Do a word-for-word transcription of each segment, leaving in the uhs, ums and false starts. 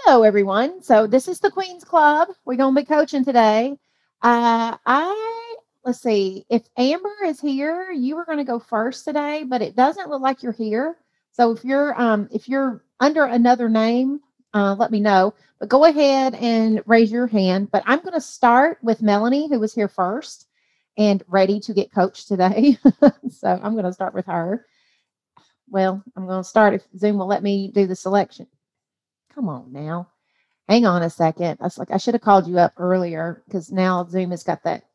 Hello, everyone. So this is the Queen's Club. We're going to be coaching today. Uh, I let's see if Amber is here. You were going to go first today, but it doesn't look like you're here. So if you're um, if you're under another name, uh, let me know. But go ahead and raise your hand. But I'm going to start with Melanie, who was here first and ready to get coached today. So I'm going to start with her. Well, I'm going to start if Zoom will let me do the selection. Come on now. Hang on a second. I was like, I should have called you up earlier because now Zoom has got that.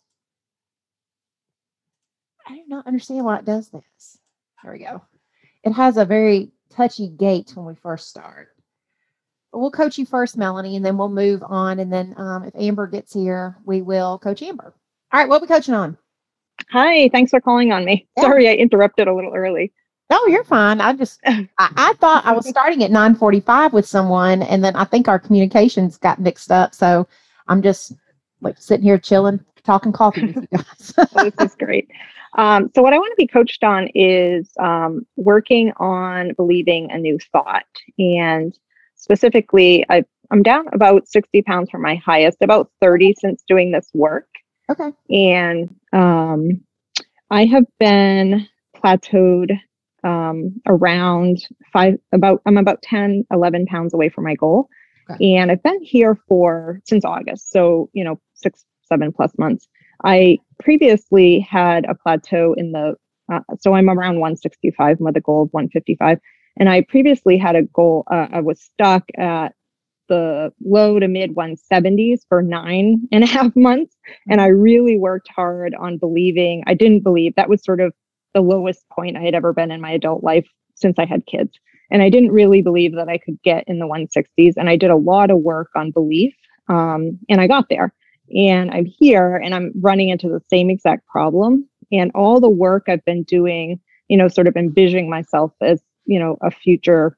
I do not understand why it does this. There we go. It has a very touchy gate when we first start. But we'll coach you first, Melanie, and then we'll move on. And then um, if Amber gets here, we will coach Amber. All right, what are we coaching on? Hi, thanks for calling on me. Yeah. Sorry, I interrupted a little early. Oh, you're fine. I just, I, I thought I was starting at nine forty-five with someone, and then I think our communications got mixed up. So I'm just like sitting here chilling, talking coffee with you guys. Well, this is great. Um, so what I want to be coached on is um, working on believing a new thought. And specifically, I, I'm down about sixty pounds from my highest, about thirty since doing this work. Okay. And um, I have been plateaued um, around five, about, I'm about ten, eleven pounds away from my goal. Okay. And I've been here for since August. So, you know, six, seven plus months. I previously had a plateau in the, uh, so I'm around one sixty-five with a goal of one fifty-five. And I previously had a goal, uh, I was stuck at the low to mid one seventies for nine and a half months. And I really worked hard on believing, I didn't believe that was sort of the lowest point I had ever been in my adult life since I had kids. And I didn't really believe that I could get in the one sixties. And I did a lot of work on belief. Um, and I got there. And I'm here and I'm running into the same exact problem. And all the work I've been doing, you know, sort of envisioning myself as, you know, a future,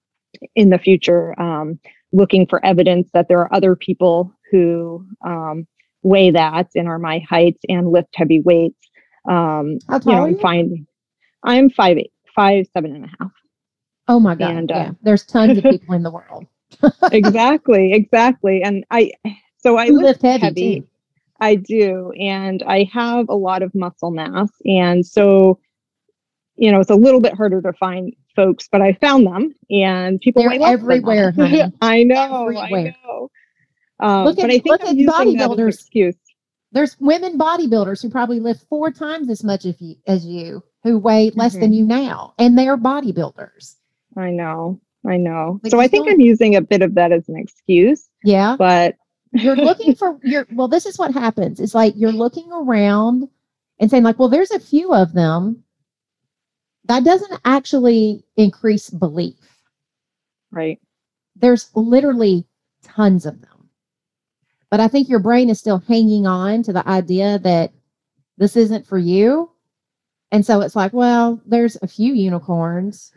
in the future, um, looking for evidence that there are other people who um, weigh that and are my height and lift heavy weights. Um, How tall you know, are I'm you? finding I'm five eight, five seven and a half. Oh my God! And, uh, yeah, there's tons of people in the world. exactly, exactly. And I, so I you lift, lift heavy, heavy. Too. I do, and I have a lot of muscle mass, and so you know it's a little bit harder to find folks, but I found them, and people They're everywhere, honey. I know, everywhere. I know. Um, look at but I think look I'm at using that as an bodybuilders. excuse. There's women bodybuilders who probably lift four times as much as you, as you who weigh less mm-hmm. than you now, and they're bodybuilders. I know, I know. But so I think I'm using a bit of that as an excuse. Yeah, but you're looking for your. Well, this is what happens. It's like you're looking around and saying, like, well, there's a few of them. That doesn't actually increase belief. Right. There's literally tons of them. But I think your brain is still hanging on to the idea that this isn't for you. And so it's like, well, there's a few unicorns.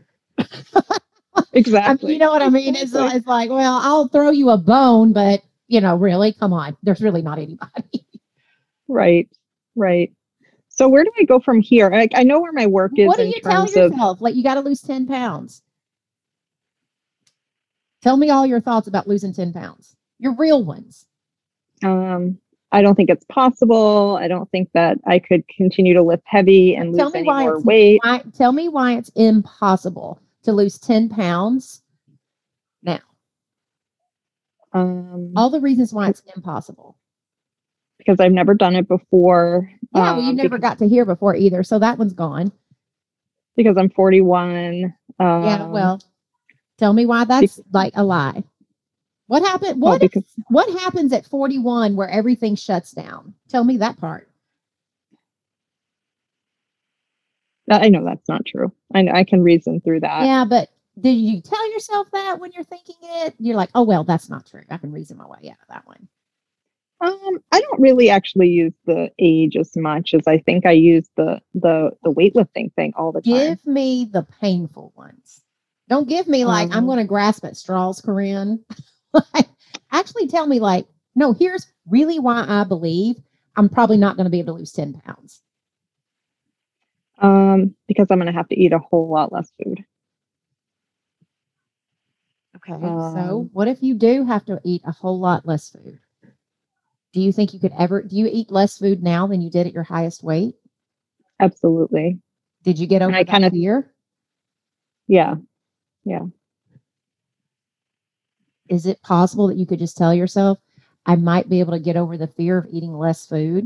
Exactly. I mean, you know what I mean? Exactly. It's, it's like, well, I'll throw you a bone, but, you know, really, come on. There's really not anybody. Right. Right. So where do I go from here? I, I know where my work is. What do in you tell terms yourself? Of, like, you got to lose ten pounds. Tell me all your thoughts about losing ten pounds. Your real ones. Um, I don't think it's possible. I don't think that I could continue to lift heavy and tell lose me any why more it's, weight. Why, tell me why it's impossible to lose ten pounds now. Um, all the reasons why it's impossible. Because I've never done it before. Yeah, well, you um, never because, got to hear before either, so that one's gone. Because I'm forty-one. Um, yeah, well, tell me why that's because, like a lie. What happened? What well, because, if, what happens at forty-one where everything shuts down? Tell me that part. I know that's not true. I I can reason through that. Yeah, but did you tell yourself that when you're thinking it? You're like, oh well, that's not true. I can reason my way out of that one. Um, I don't really actually use the age as much as I think I use the the the weightlifting thing all the time. Give me the painful ones. Don't give me like um, I'm going to grasp at straws, Corinne. Actually, tell me like, no. Here's really why I believe I'm probably not going to be able to lose ten pounds. Um, because I'm going to have to eat a whole lot less food. Okay. So, Um, what if you do have to eat a whole lot less food? Do you think you could ever, do you eat less food now than you did at your highest weight? Absolutely. Did you get And over I kind that of, fear? yeah, yeah. Is it possible that you could just tell yourself, I might be able to get over the fear of eating less food?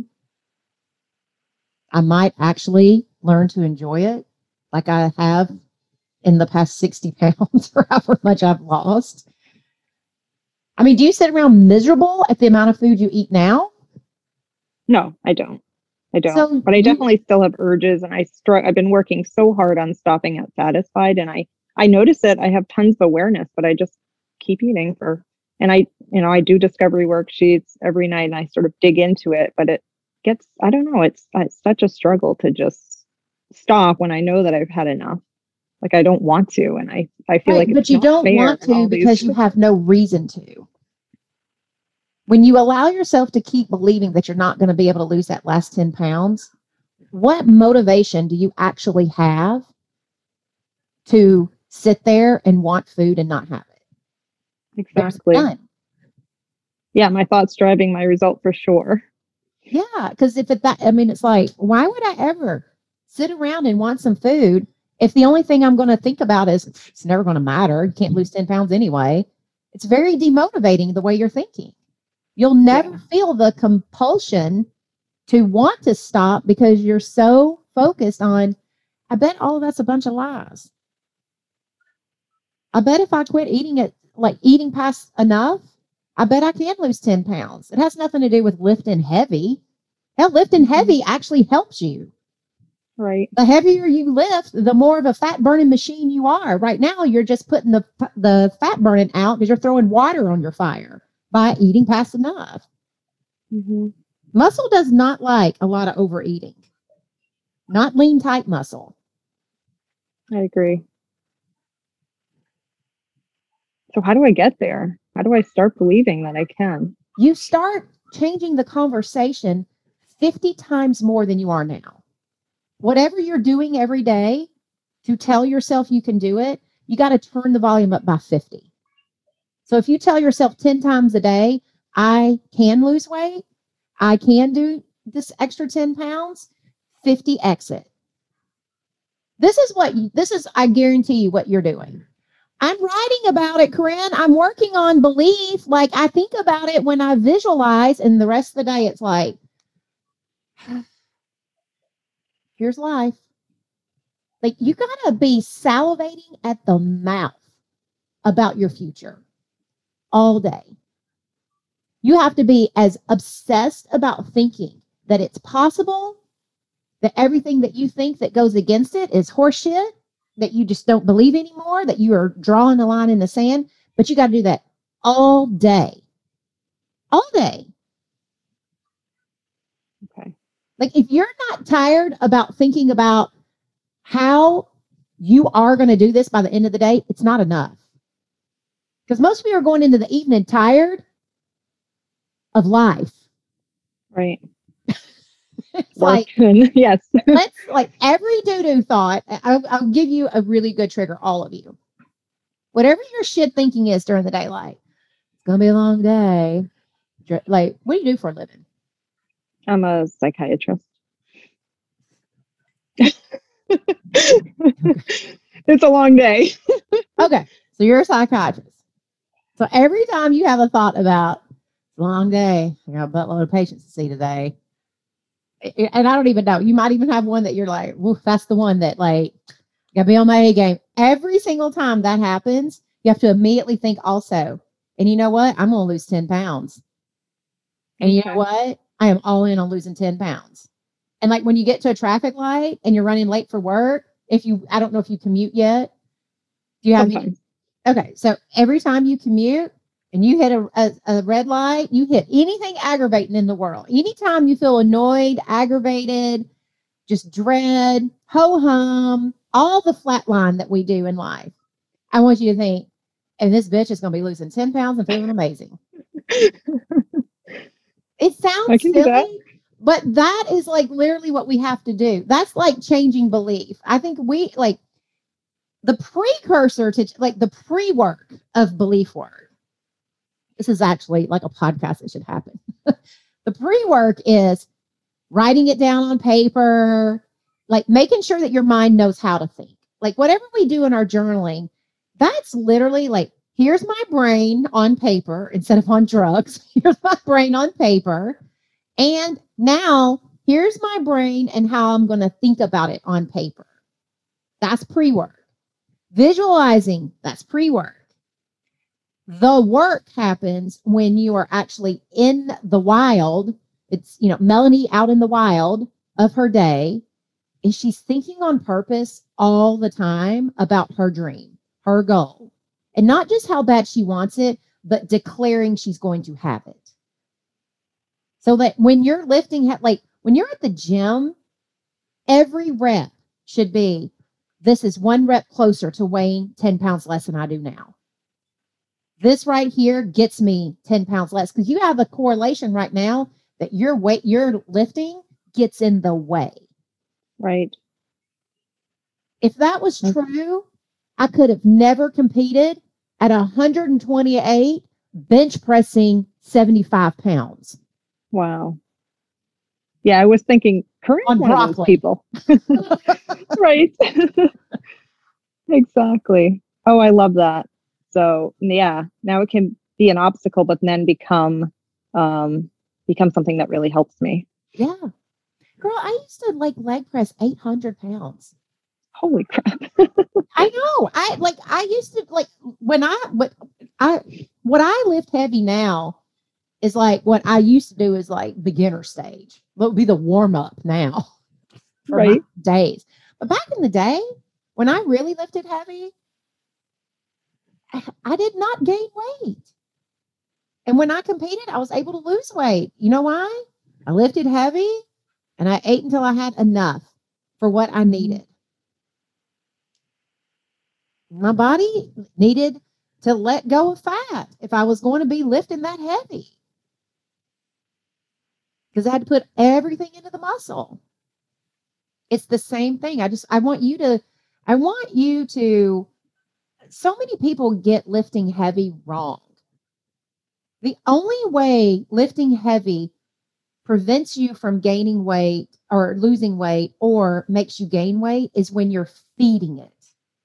I might actually learn to enjoy it like I have in the past sixty pounds or however much I've lost. I mean, do you sit around miserable at the amount of food you eat now? No, I don't. I don't. So But I you, definitely still have urges, and I str- I've been working so hard on stopping at satisfied, and I I notice it. I have tons of awareness, but I just keep eating for. And I, you know, I do discovery worksheets every night, and I sort of dig into it. But it gets, I don't know, it's it's such a struggle to just stop when I know that I've had enough. Like I don't want to, and I I feel right, like it's but you not don't fair want and to all these. because you have no reason to. When you allow yourself to keep believing that you're not going to be able to lose that last ten pounds, what motivation do you actually have to sit there and want food and not have it? There's Exactly. none. Yeah, my thoughts driving my result for sure. Yeah, because if it that, I mean, it's like, why would I ever sit around and want some food if the only thing I'm going to think about is it's never going to matter? You can't lose ten pounds anyway. It's very demotivating the way you're thinking. You'll never Yeah. feel the compulsion to want to stop because you're so focused on, I bet all of that's a bunch of lies. I bet if I quit eating it, like eating past enough, I bet I can lose ten pounds. It has nothing to do with lifting heavy. Hell, lifting heavy actually helps you. Right. The heavier you lift, the more of a fat burning machine you are. Right now, you're just putting the the fat burning out because you're throwing water on your fire by eating past enough. Mm-hmm. Muscle does not like a lot of overeating. Not lean tight muscle. I agree. So how do I get there? How do I start believing that I can? You start changing the conversation fifty times more than you are now. Whatever you're doing every day to tell yourself you can do it, you got to turn the volume up by fifty. So if you tell yourself ten times a day, I can lose weight, I can do this extra ten pounds, fifty exit. This is what you, this is, I guarantee you what you're doing. I'm writing about it, Corinne. I'm working on belief. Like I think about it when I visualize, and the rest of the day it's like, here's life. Like you gotta be salivating at the mouth about your future all day. You have to be as obsessed about thinking that it's possible, that everything that you think that goes against it is horseshit, that you just don't believe anymore, that you are drawing a line in the sand. But you got to do that all day. All day. Okay. Like if you're not tired about thinking about how you are going to do this by the end of the day, it's not enough. Because most of you are going into the evening tired of life. Right. It's Work. like, And yes. let's like every doo-doo thought. I'll, I'll give you a really good trigger, all of you. Whatever your shit thinking is during the day, like, it's going to be a long day. Like, what do you do for a living? I'm a psychiatrist. It's a long day. Okay. So you're a psychiatrist. So every time you have a thought about it's a long day, I got a buttload of patients to see today. And I don't even know. You might even have one that you're like, woof, that's the one that like gotta be on my A game. Every single time that happens, you have to immediately think also, and you know what? I'm gonna lose ten pounds. And you know Okay. what? I am all in on losing ten pounds. And like when you get to a traffic light and you're running late for work, if you I don't know if you commute yet. Do you have any? Sometimes. Okay, so every time you commute and you hit a, a, a red light, you hit anything aggravating in the world. Anytime you feel annoyed, aggravated, just dread, ho hum, all the flat line that we do in life, I want you to think, and this bitch is going to be losing ten pounds and feeling amazing. It I sounds can do that. silly, but that is like literally what we have to do. That's like changing belief. I think we like the precursor to like the pre-work of belief work. This is actually like a podcast that should happen. The pre-work is writing it down on paper, like making sure that your mind knows how to think. Like whatever we do in our journaling, that's literally like, here's my brain on paper instead of on drugs. Here's my brain on paper. And now here's my brain and how I'm going to think about it on paper. That's pre-work. Visualizing, that's pre-work. The work happens when you are actually in the wild. It's, you know, Melanie out in the wild of her day, and she's thinking on purpose all the time about her dream, her goal, and not just how bad she wants it, but declaring she's going to have it. So that when you're lifting, like when you're at the gym, every rep should be, this is one rep closer to weighing ten pounds less than I do now. This right here gets me ten pounds less, because you have a correlation right now that your weight, your lifting gets in the way. Right. If that was true, I could have never competed at one hundred twenty-eight bench pressing seventy-five pounds. Wow. Yeah, I was thinking, Corinne's on one broccoli. of those people. Right. Exactly. Oh, I love that. So yeah, now it can be an obstacle, but then become um, become something that really helps me. Yeah. Girl, I used to like leg press eight hundred pounds. Holy crap. I know. I like, I used to like when I, what I, what I lift heavy now is like what I used to do is like beginner stage. What would be the warm up now for Right. my days. But back in the day, when I really lifted heavy, I, I did not gain weight. And when I competed, I was able to lose weight. You know why? I lifted heavy and I ate until I had enough for what I needed. My body needed to let go of fat if I was going to be lifting that heavy, because I had to put everything into the muscle. It's the same thing. I just, I want you to, I want you to, so many people get lifting heavy wrong. The only way lifting heavy prevents you from gaining weight or losing weight or makes you gain weight is when you're feeding it.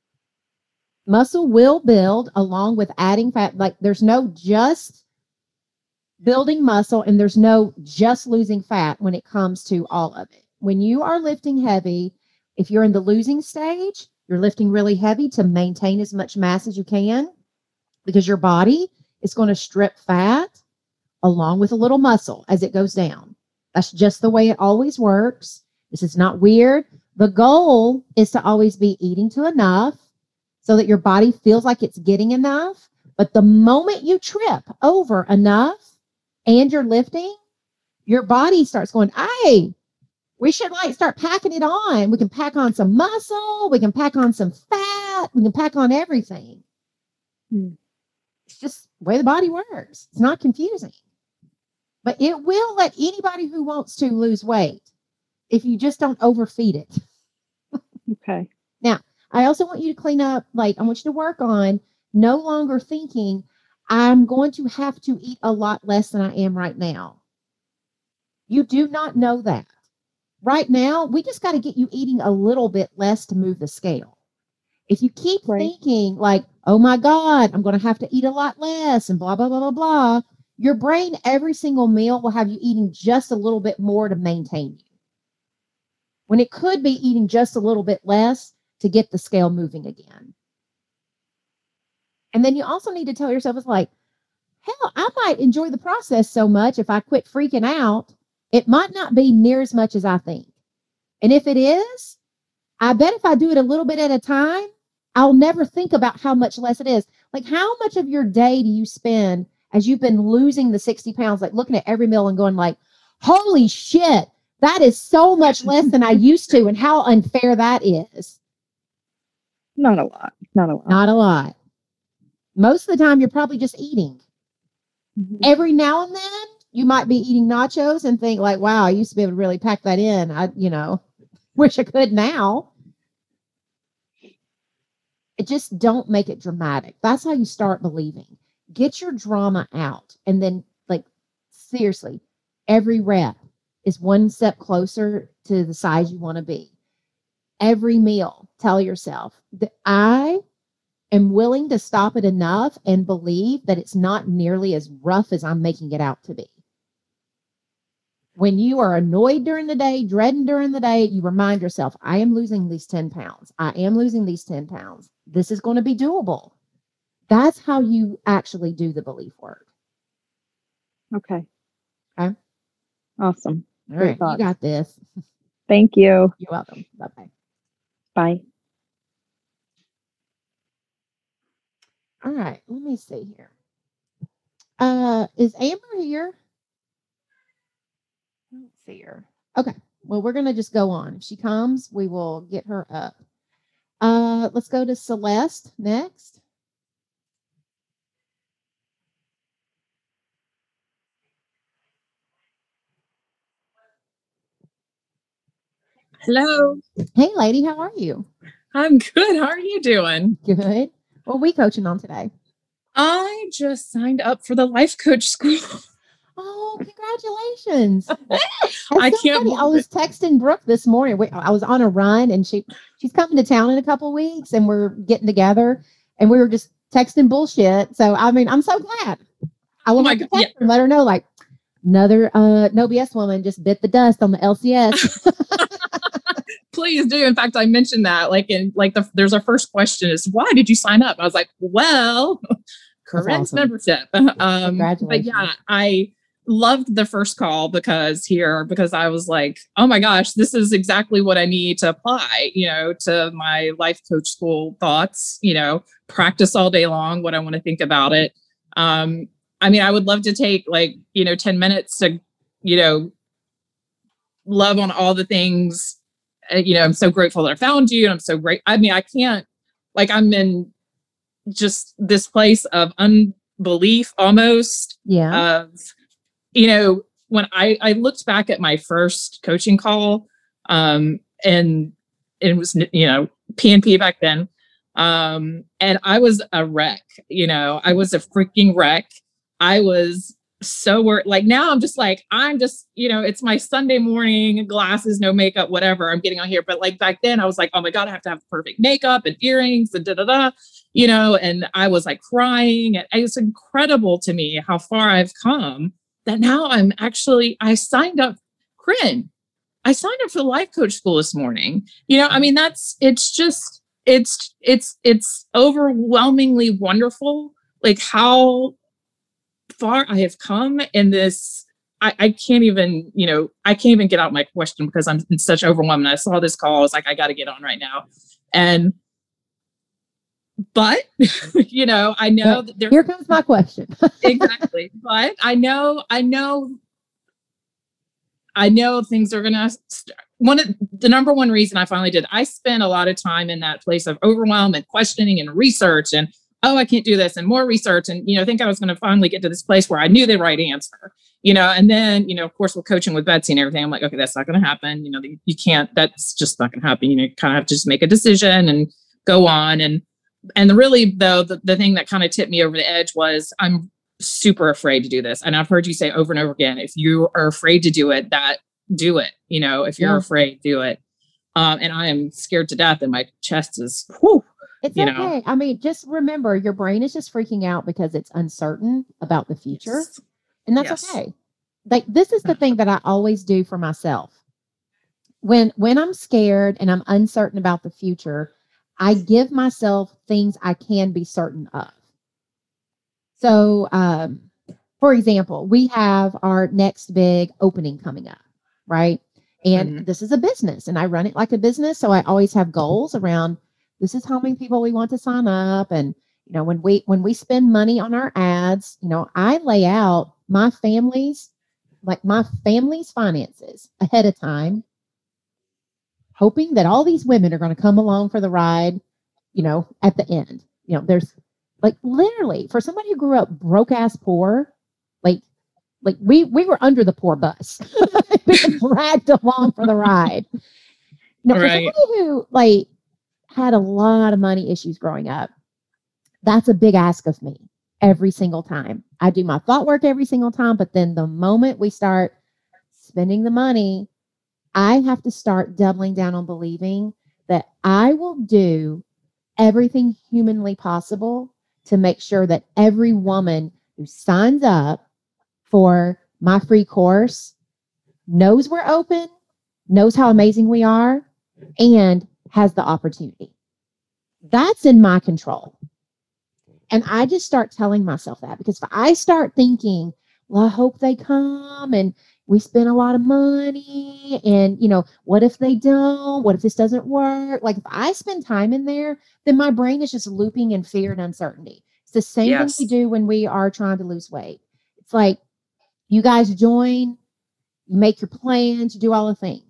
Muscle will build along with adding fat. Like there's no just building muscle and there's no just losing fat when it comes to all of it. When you are lifting heavy, if you're in the losing stage, you're lifting really heavy to maintain as much mass as you can, because your body is going to strip fat along with a little muscle as it goes down. That's just the way it always works. This is not weird. The goal is to always be eating to enough so that your body feels like it's getting enough. But the moment you trip over enough and you're lifting, your body starts going, hey, we should like start packing it on. We can pack on some muscle. We can pack on some fat. We can pack on everything. Hmm. It's just the way the body works. It's not confusing. But it will let anybody who wants to lose weight if you just don't overfeed it. Okay. Now, I also want you to clean up, like, I want you to work on no longer thinking, I'm going to have to eat a lot less than I am right now. You do not know that. Right now, we just got to get you eating a little bit less to move the scale. If you keep right. thinking like, oh my God, I'm going to have to eat a lot less and blah, blah, blah, blah, blah, your brain every single meal will have you eating just a little bit more to maintain you, when it could be eating just a little bit less to get the scale moving again. And then you also need to tell yourself, it's like, hell, I might enjoy the process so much if I quit freaking out. It might not be near as much as I think. And if it is, I bet if I do it a little bit at a time, I'll never think about how much less it is. Like, how much of your day do you spend as you've been losing the sixty pounds, like looking at every meal and going like, holy shit, that is so much less than I used to, and how unfair that is. Not a lot. Not a lot. Not a lot. Most of the time, you're probably just eating. Mm-hmm. Every now and then, you might be eating nachos and think like, wow, I used to be able to really pack that in. I, you know, wish I could now. it just don't make it dramatic. That's how you start believing. Get your drama out. And then, like, seriously, every rep is one step closer to the size you want to be. Every meal, tell yourself that I am willing to stop it enough and believe that it's not nearly as rough as I'm making it out to be. When you are annoyed during the day, dreading during the day, you remind yourself, I am losing these ten pounds. I am losing these ten pounds. This is going to be doable. That's how you actually do the belief work. Okay. Okay. Awesome. All right. You got this. Thank you. You're welcome. Bye-bye. Bye. All right. Let me see here. Uh, is Amber here? I don't see her. Okay. Well, we're going to just go on. If she comes, we will get her up. Uh, let's go to Celeste next. Hello. Hey, lady. How are you? I'm good. How are you doing? Good. What are we coaching on today? I just signed up for the life coach school. Oh, congratulations. I so can't funny. I was it. texting Brooke this morning. We, I was on a run and she she's coming to town in a couple of weeks and we're getting together and we were just texting bullshit. So, I mean, I'm so glad. I will Oh my have to God, text yeah. her and let her know, like, another uh, no B S woman just bit the dust on the L C S. Please do. In fact, I mentioned that, like, in like the there's our first question is, why did you sign up? I was like, well, Corinne's awesome. membership. Um, Congratulations. but yeah, I loved the first call because here, because I was like, oh my gosh, this is exactly what I need to apply, you know, to my life coach school thoughts, you know, practice all day long, what I want to think about it. Um, I mean, I would love to take like, you know, ten minutes to, you know, love on all the things. Uh, you know, I'm so grateful that I found you. And I'm so great. I mean, I can't, like, I'm in just this place of unbelief almost. Yeah. Of, you know, when I, I looked back at my first coaching call, um, and it was, you know, P N P back then. Um, and I was a wreck, you know, I was a freaking wreck. I was so worried. Like now I'm just like, I'm just, you know, it's my Sunday morning, glasses, no makeup, whatever I'm getting on here. But like back then I was like, oh my God, I have to have perfect makeup and earrings and da da da, you know, and I was like crying. And it's incredible to me how far I've come that now I'm actually, I signed up, Corinne, I signed up for the life coach school this morning. You know, I mean, that's, it's just, it's, it's, it's overwhelmingly wonderful. Like how far I have come in this. I, I can't even, you know, I can't even get out my question because I'm in such overwhelming. I saw this call. I was like, I got to get on right now. And, but, you know, I know that there, here comes my question. Exactly. But I know, I know, I know things are going to start. One of the number one reason I finally did, I spent a lot of time in that place of overwhelm and questioning and research and, oh, I can't do this and more research. And, you know, I think I was going to finally get to this place where I knew the right answer, you know, and then, you know, of course, with coaching with Betsy and everything, I'm like, okay, that's not going to happen. You know, you can't, that's just not going to happen. You know, you kind of have to just make a decision and go on. And, and the really though, the, the thing that kind of tipped me over the edge was I'm super afraid to do this. And I've heard you say over and over again, if you are afraid to do it, that do it, you know, if you're yeah. afraid, do it. Um, and I am scared to death and my chest is, whew, it's you okay. know. I mean, just remember your brain is just freaking out because it's uncertain about the future. Yes. And that's yes. okay. Like this is the thing that I always do for myself. When, when I'm scared and I'm uncertain about the future, I give myself things I can be certain of. So, um, for example, we have our next big opening coming up, right? And mm-hmm. this is a business and I run it like a business. So I always have goals around this is how many people we want to sign up. And, you know, when we, when we spend money on our ads, you know, I lay out my family's, like my family's finances ahead of time, hoping that all these women are going to come along for the ride, you know, at the end. You know, there's like literally for somebody who grew up broke ass poor, like, like we, we were under the poor bus, being dragged along for the ride. You know, right. For somebody who like had a lot of money issues growing up. That's a big ask of me every single time. I do my thought work every single time, but then the moment we start spending the money, I have to start doubling down on believing that I will do everything humanly possible to make sure that every woman who signs up for my free course knows we're open, knows how amazing we are, and has the opportunity. That's in my control. And I just start telling myself that, because if I start thinking, well, I hope they come and we spend a lot of money, and, you know, what if they don't? What if this doesn't work? Like, if I spend time in there, then my brain is just looping in fear and uncertainty. It's the same Yes. thing we do when we are trying to lose weight. It's like, you guys join, you make your plans, you do all the things.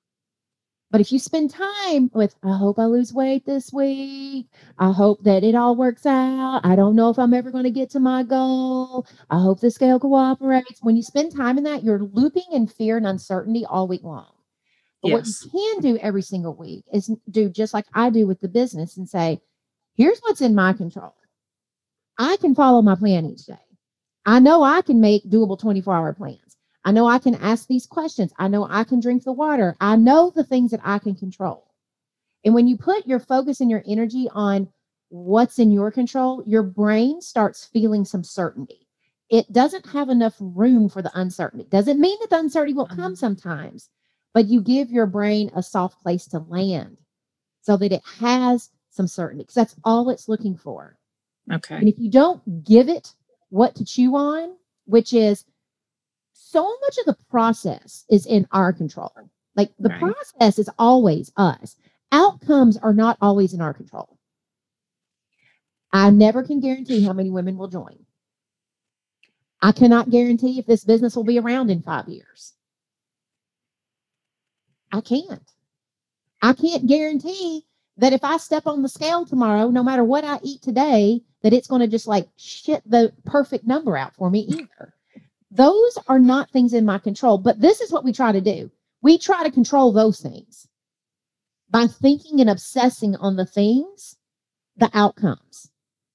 But if you spend time with, I hope I lose weight this week, I hope that it all works out, I don't know if I'm ever going to get to my goal, I hope the scale cooperates. When you spend time in that, you're looping in fear and uncertainty all week long. But Yes. what you can do every single week is do just like I do with the business and say, here's what's in my control. I can follow my plan each day. I know I can make doable twenty-four hour plans. I know I can ask these questions. I know I can drink the water. I know the things that I can control. And when you put your focus and your energy on what's in your control, your brain starts feeling some certainty. It doesn't have enough room for the uncertainty. Doesn't mean that the uncertainty won't come sometimes, but you give your brain a soft place to land so that it has some certainty, because that's all it's looking for. Okay. And if you don't give it what to chew on, which is, so much of the process is in our control. Like, the Right. process is always us. Outcomes are not always in our control. I never can guarantee how many women will join. I cannot guarantee if this business will be around in five years. I can't. I can't guarantee that if I step on the scale tomorrow, no matter what I eat today, that it's going to just like shit the perfect number out for me either. Those are not things in my control, but this is what we try to do. We try to control those things by thinking and obsessing on the things, the outcomes,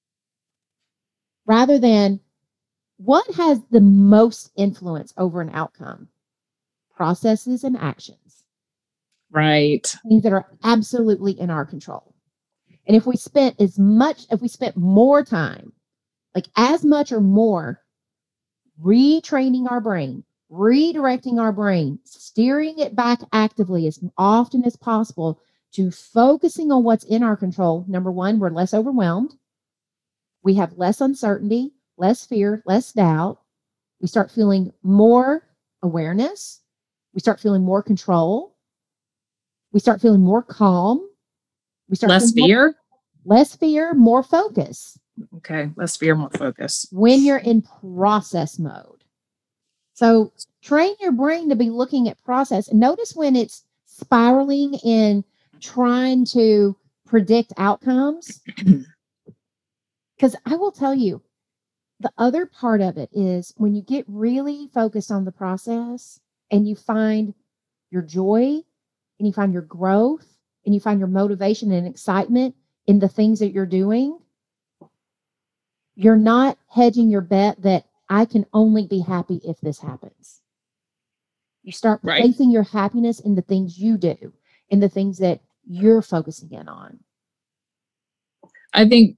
rather than what has the most influence over an outcome? Processes and actions. Right. Things that are absolutely in our control. And if we spent as much, if we spent more time, like as much or more, retraining our brain, redirecting our brain, steering it back actively as often as possible to focusing on what's in our control. Number one, we're less overwhelmed. We have less uncertainty, less fear, less doubt. We start feeling more awareness. We start feeling more control. We start feeling more calm. We start Less feeling fear. More, less fear, more focus. Okay. Less fear, more focus. When you're in process mode. So train your brain to be looking at process. And notice when it's spiraling in trying to predict outcomes. Because I will tell you, the other part of it is when you get really focused on the process and you find your joy and you find your growth and you find your motivation and excitement in the things that you're doing, you're not hedging your bet that I can only be happy if this happens. You start Right. placing your happiness in the things you do, in the things that you're focusing in on. I think,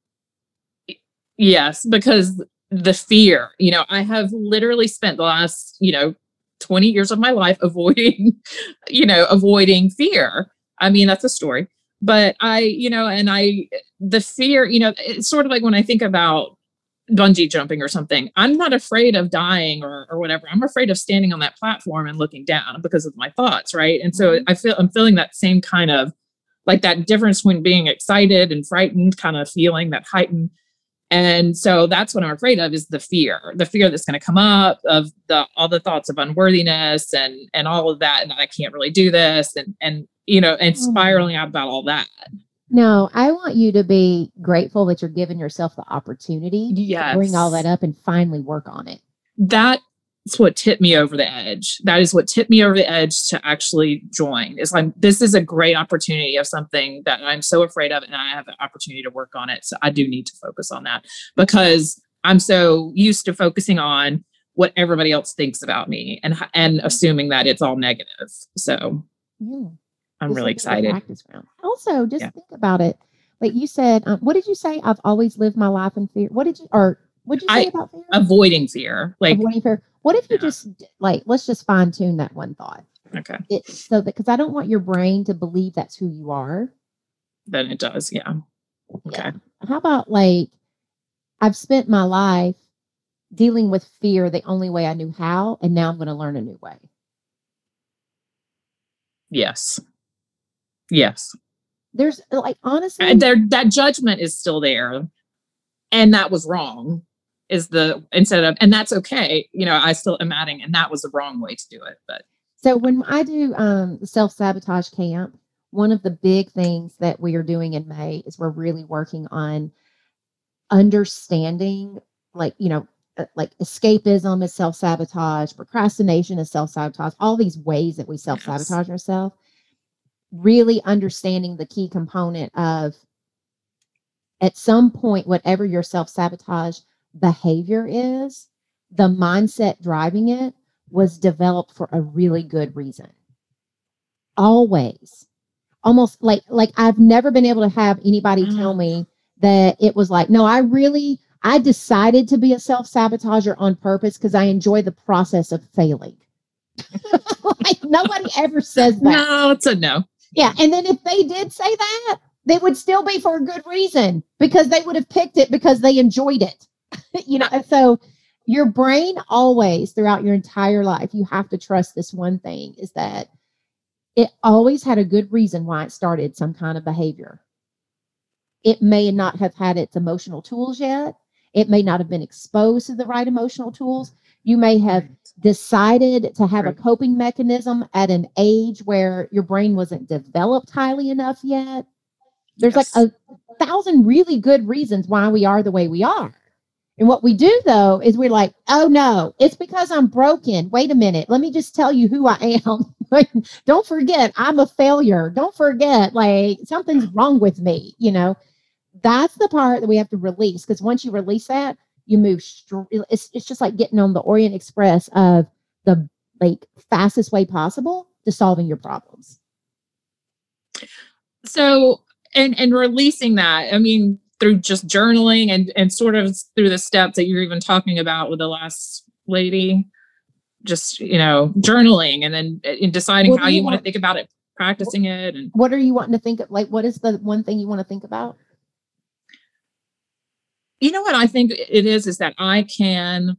yes, because the fear, you know, I have literally spent the last, you know, twenty years of my life avoiding, you know, avoiding fear. I mean, that's a story. But I, you know, and I, the fear, you know, it's sort of like when I think about bungee jumping or something, I'm not afraid of dying or, or whatever. I'm afraid of standing on that platform and looking down because of my thoughts. Right. And so Mm-hmm. I feel, I'm feeling that same kind of like that difference between being excited and frightened kind of feeling, that heightened. And so that's what I'm afraid of, is the fear, the fear that's going to come up of the, all the thoughts of unworthiness and, and all of that. And I can't really do this. And, and, you know, and spiraling out about all that. No, I want you to be grateful that you're giving yourself the opportunity Yes. to bring all that up and finally work on it. That It's what tipped me over the edge. That is what tipped me over the edge to actually join. It's like, this is a great opportunity of something that I'm so afraid of, and I have an opportunity to work on it. So I do need to focus on that, because I'm so used to focusing on what everybody else thinks about me and and assuming that it's all negative. So Yeah. I'm This really will be a excited. practice ground. Also, just Yeah. think about it. Like you said, um, what did you say? I've always lived my life in fear. What did you, or what did you say I about fear? avoiding fear. Like, Avoiding fear. What if you Yeah. just like, let's just fine tune that one thought. okay, It so that, because I don't want your brain to believe that's who you are. then it does. Yeah. Okay. Yeah. How about like, I've spent my life dealing with fear the only way I knew how, and now I'm going to learn a new way. Yes. Yes. There's like, honestly, And there, that judgment is still there, and that was wrong. Is the instead of, and that's okay. You know, I still am adding, and that was the wrong way to do it. But so when I do um, the self-sabotage camp, one of the big things that we are doing in May is we're really working on understanding, like, you know, uh, like escapism is self-sabotage, procrastination is self-sabotage, all these ways that we self-sabotage ourselves, really understanding the key component of, at some point, whatever your self-sabotage behavior is, the mindset driving it was developed for a really good reason. Always. Almost like like I've never been able to have anybody tell me that it was like, no, I really I decided to be a self-sabotager on purpose because I enjoy the process of failing. Like nobody ever says that. no, it's a no. Yeah. And then if they did say that, they would still be for a good reason, because they would have picked it because they enjoyed it. You know, so your brain always, throughout your entire life, you have to trust this one thing, is that it always had a good reason why it started some kind of behavior. It may not have had its emotional tools yet. It may not have been exposed to the right emotional tools. You may have Right. decided to have Right. a coping mechanism at an age where your brain wasn't developed highly enough yet. There's Yes. like a thousand really good reasons why we are the way we are. And what we do, though, is we're like, oh, no, it's because I'm broken. Wait a minute. Let me just tell you who I am. Don't forget, I'm a failure. Don't forget, like, something's wrong with me. You know, that's the part that we have to release, because once you release that, you move. Str- it's, it's just like getting on the Orient Express of the like fastest way possible to solving your problems. So, and and releasing that, I mean, through just journaling and and sort of through the steps that you're even talking about with the last lady, just, you know, journaling, and then in deciding What do how you you want to want- think about it, practicing it. And What are you wanting to think of? Like, what is the one thing you want to think about? you know what I think it is, is that I can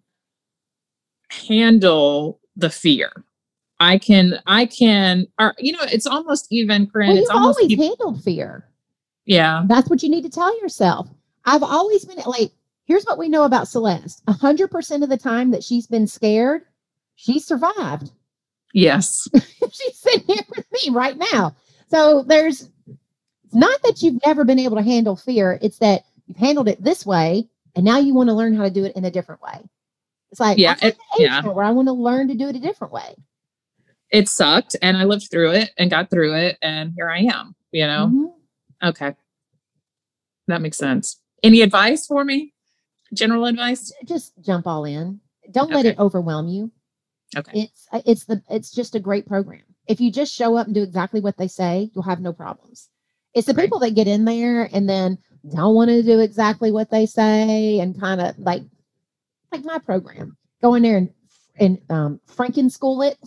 handle the fear. I can, I can, or, you know, it's almost even, Corinne, Well, it's you've almost, always e- handled fear. yeah, That's what you need to tell yourself. I've always been like, here's what we know about Celeste. A hundred percent of the time that she's been scared, she survived. yes, She's sitting here with me right now. So there's, it's not that you've never been able to handle fear. It's that you've handled it this way, and now you want to learn how to do it in a different way. It's like, Yeah, I'm at it- the age yeah. now where I want to learn to do it a different way. it sucked, and I lived through it and got through it, and here I am, you know? Mhm. Okay. That makes sense. Any advice for me? General advice? Just jump all in. Don't let Okay. it overwhelm you. Okay. It's it's the it's just a great program. If you just show up and do exactly what they say, you'll have no problems. It's the Right. people that get in there and then don't want to do exactly what they say, and kind of like like my program. Go in there and and um Franken school it.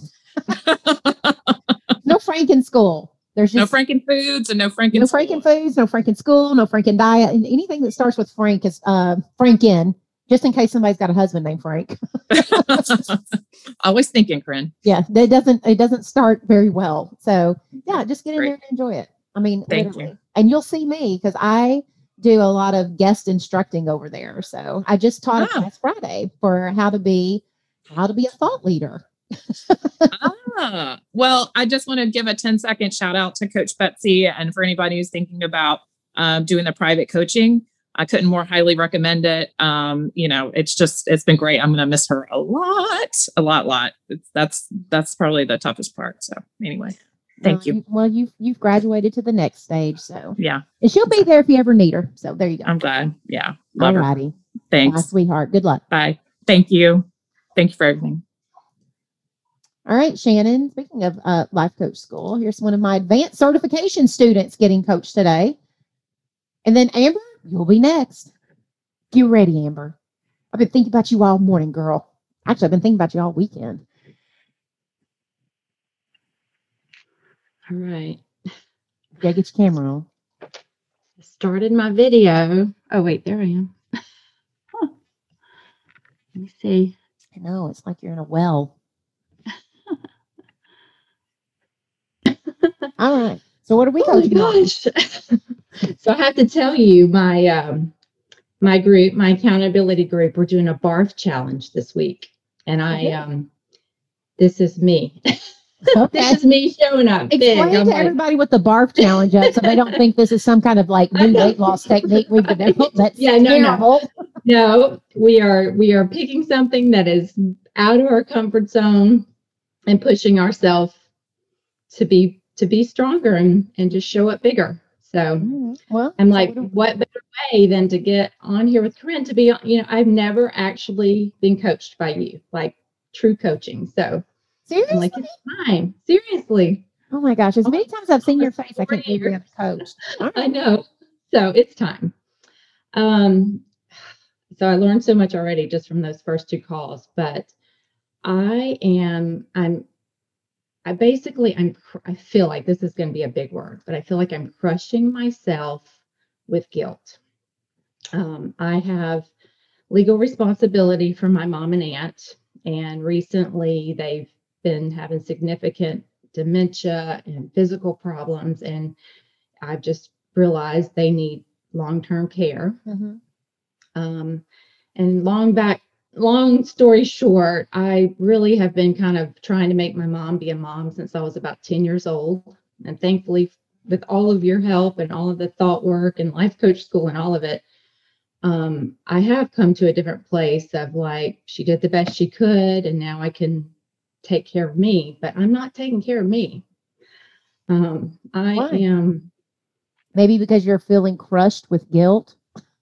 No Franken school. There's No just Franken foods and no Franken no school. Franken foods, no Franken school, no Franken diet, and anything that starts with Frank is uh Franken. Just in case somebody's got a husband named Frank. Always thinking, Corinne. Yeah, it doesn't it doesn't start very well. So yeah, just get in Great. there and enjoy it. I mean, Thank literally. you. And you'll see me because I do a lot of guest instructing over there. So I just taught a Ah. class Friday for how to be how to be a thought leader. Ah, well, I just want to give a ten second shout out to Coach Betsy, and for anybody who's thinking about um, doing the private coaching. I couldn't more highly recommend it. Um, you know, it's just, it's been great. I'm going to miss her a lot, a lot, lot. It's, that's, that's probably the toughest part. So anyway, thank well, you. Well, you've, you've graduated to the next stage. So Yeah. And she'll be there if you ever need her. So there you go. I'm glad. Yeah. Love All her. righty. Thanks. Bye, sweetheart. Good luck. Bye. Thank you. Thank you for everything. All right, Shannon, speaking of uh, Life Coach School, here's one of my advanced certification students getting coached today. And then Amber, you'll be next. Get ready, Amber. I've been thinking about you all morning, girl. Actually, I've been thinking about you all weekend. All right. Yeah, get your camera on. I started my video. Oh, wait, there I am. Huh. Let me see. I know, it's like you're in a well. All right. So what are we Oh my coaching on? gosh. So I have to tell you, my um my group, my accountability group, we're doing a barf challenge this week. And I Okay. um this is me. Okay. This is me showing up big. Explain I'm to like, everybody what the barf challenge is so they don't think this is some kind of like new weight loss technique we've developed. That's Yeah, no, no. terrible. no, we are we are picking something that is out of our comfort zone and pushing ourselves to be to be stronger and and just show up bigger. So Mm, Well, I'm so like, what do- what better way than to get on here with Corinne to be on, you know, I've never actually been coached by you, like true coaching. So seriously? I'm like, it's time. Seriously. Oh my gosh! As many times I've seen your face, I can't Four believe you're years. a coach. All I right. know. So it's time. Um, so I learned so much already just from those first two calls, but I am, I'm, I basically, I'm, cr- I feel like this is going to be a big word, but I feel like I'm crushing myself with guilt. Um, I have legal responsibility for my mom and aunt, and recently they've been having significant dementia and physical problems, and I've just realized they need long-term care. Mm-hmm. Um, and long back, long story short, I really have been kind of trying to make my mom be a mom since I was about ten years old. And thankfully, with all of your help and all of the thought work and life coach school and all of it, um, I have come to a different place of like, she did the best she could, and now I can take care of me, but I'm not taking care of me. Um, I Why? am. Maybe because you're feeling crushed with guilt.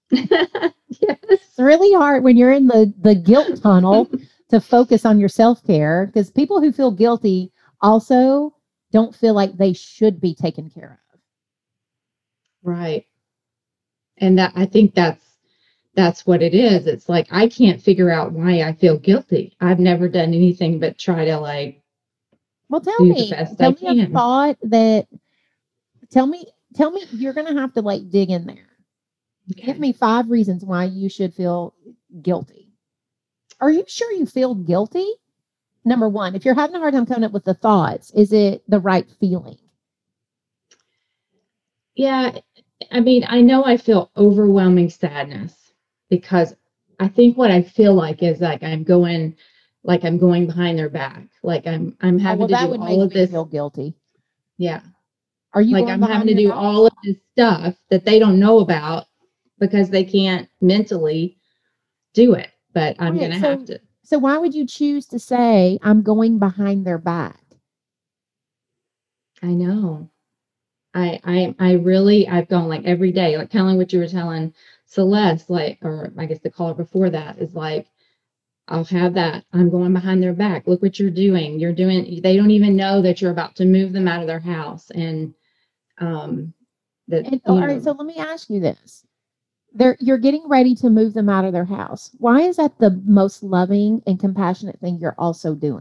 Yes. It's really hard when you're in the, the guilt tunnel to focus on your self-care, because people who feel guilty also don't feel like they should be taken care of. Right. And that I think that's that's what it is. It's like I can't figure out why I feel guilty. I've never done anything but try to like Well, tell do the me, best tell I me a can. thought that, tell me, tell me, you're going to have to like dig in there. Give Okay. me five reasons why you should feel guilty. Are you sure you feel guilty? Number one, if you're having a hard time coming up with the thoughts, is it the right feeling? Yeah, I mean, I know I feel overwhelming sadness because I think what I feel like is like I'm going like I'm going behind their back. Like I'm I'm Oh, having well, to that do would all make of me this. feel guilty. Yeah. Are you Like going I'm having behind to their do back? all of this stuff that they don't know about because they can't mentally do it. But I'm Right, gonna so- have to. So why would you choose to say I'm going behind their back? I know. I I I really I've gone like every day, like telling what you were telling Celeste, like, or I guess the caller before that is like, I'll have that. I'm going behind their back. Look what you're doing. You're doing, they don't even know that you're about to move them out of their house. And um that And, you all know, right, so let me ask you this. They're, you're getting ready to move them out of their house. Why is that the most loving and compassionate thing you're also doing?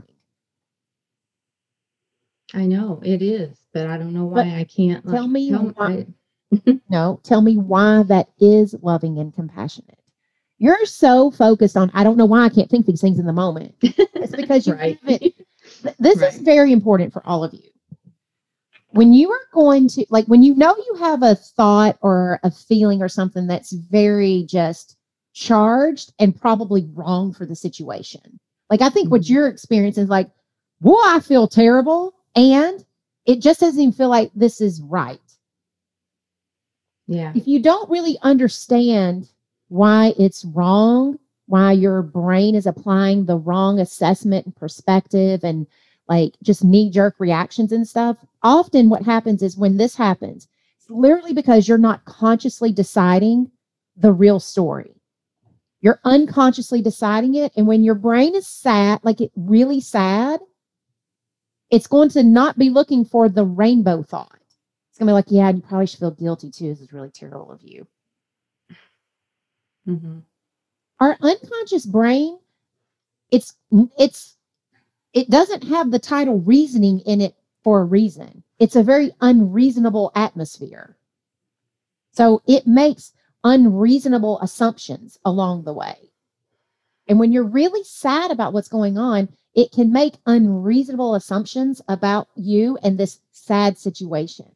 I know it is, but I don't know But why I can't like tell me tell why- I, No, tell me why that is loving and compassionate. You're so focused on, I don't know why I can't think these things in the moment. It's because you right. haven't. th- This Right. is very important for all of you. When you are going to, like, when you know you have a thought or a feeling or something that's very just charged and probably wrong for the situation. Like, I think what Mhm. you're experiencing is like, boy, I feel terrible. And it just doesn't even feel like this is right. Yeah. If you don't really understand why it's wrong, why your brain is applying the wrong assessment and perspective and like just knee jerk reactions and stuff, often what happens is when this happens, it's literally because you're not consciously deciding the real story. You're unconsciously deciding it. And when your brain is sad, like it really sad, it's going to not be looking for the rainbow thought. It's going to be like, yeah, you probably should feel guilty too. This is really terrible of you. Mm-hmm. Our unconscious brain, it's it's it doesn't have the title reasoning in it for a reason. It's a very unreasonable atmosphere. So it makes unreasonable assumptions along the way. And when you're really sad about what's going on, it can make unreasonable assumptions about you and this sad situation.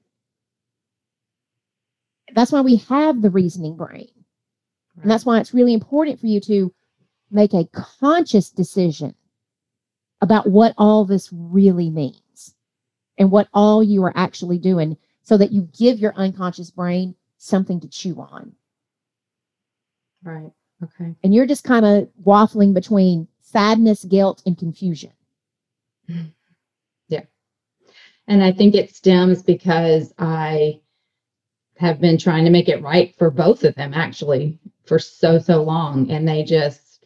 That's why we have the reasoning brain. Right. And that's why it's really important for you to make a conscious decision about what all this really means and what all you are actually doing so that you give your unconscious brain something to chew on. Right. Okay. And you're just kind of waffling between sadness, guilt, and confusion. Yeah. And I think it stems because I have been trying to make it right for both of them actually for so, so long. And they just,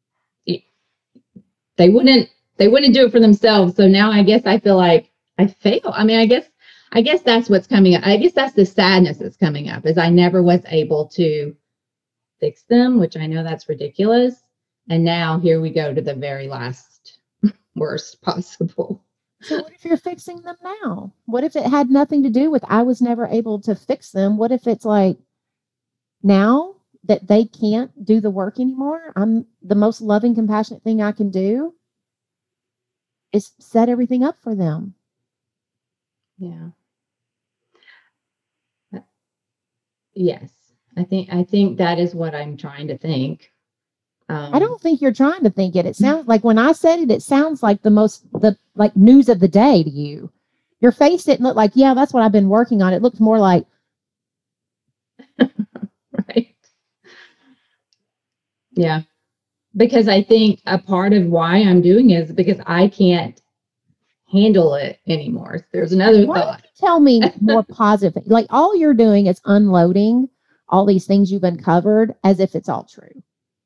they wouldn't, they wouldn't do it for themselves. So now I guess I feel like I fail. I mean, I guess, I guess that's what's coming up. I guess that's the sadness that's coming up is I never was able to fix them, which I know that's ridiculous. And now here we go to the very last worst possible. So what if you're fixing them now? What if it had nothing to do with I was never able to fix them? What if it's like now that they can't do the work anymore, I'm the most loving, compassionate thing I can do is set everything up for them. Yeah. Yes. I think I think that is what I'm trying to think. Um, I don't think you're trying to think it. It sounds like when I said it, it sounds like the most the like news of the day to you. Your face didn't look like, yeah, that's what I've been working on. It looked more like right. Yeah. Because I think a part of why I'm doing it is because I can't handle it anymore. There's another why thought. don't you tell me more positive. Like all you're doing is unloading all these things you've uncovered as if it's all true.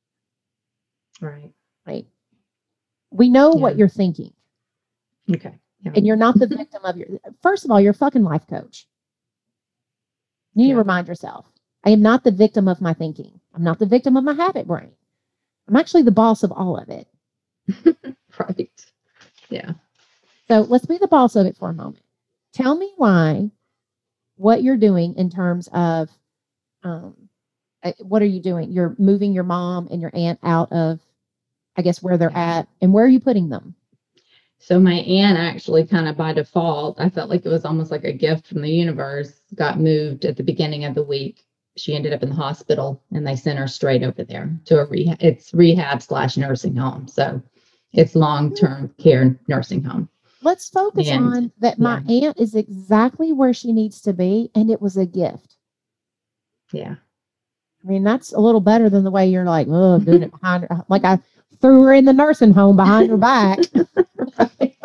Right. Right. We know Yeah. what you're thinking. Okay. Yeah. And you're not the victim of your, first of all, you're a fucking life coach. You need Yeah. to remind yourself, I am not the victim of my thinking. I'm not the victim of my habit brain. I'm actually the boss of all of it. Right. Yeah. So let's be the boss of it for a moment. Tell me why what you're doing in terms of, um, what are you doing? You're moving your mom and your aunt out of, I guess, where they're Yeah. at. And where are you putting them? So my aunt actually kind of by default, I felt like it was almost like a gift from the universe, got moved at the beginning of the week. She ended up in the hospital and they sent her straight over there to a rehab. It's rehab slash nursing home. So it's long-term care nursing home. Let's focus And, on that. My yeah. aunt is exactly where she needs to be. And it was a gift. Yeah. I mean, that's a little better than the way you're like, oh, doing it behind her. Like I threw her in the nursing home behind her back. Right.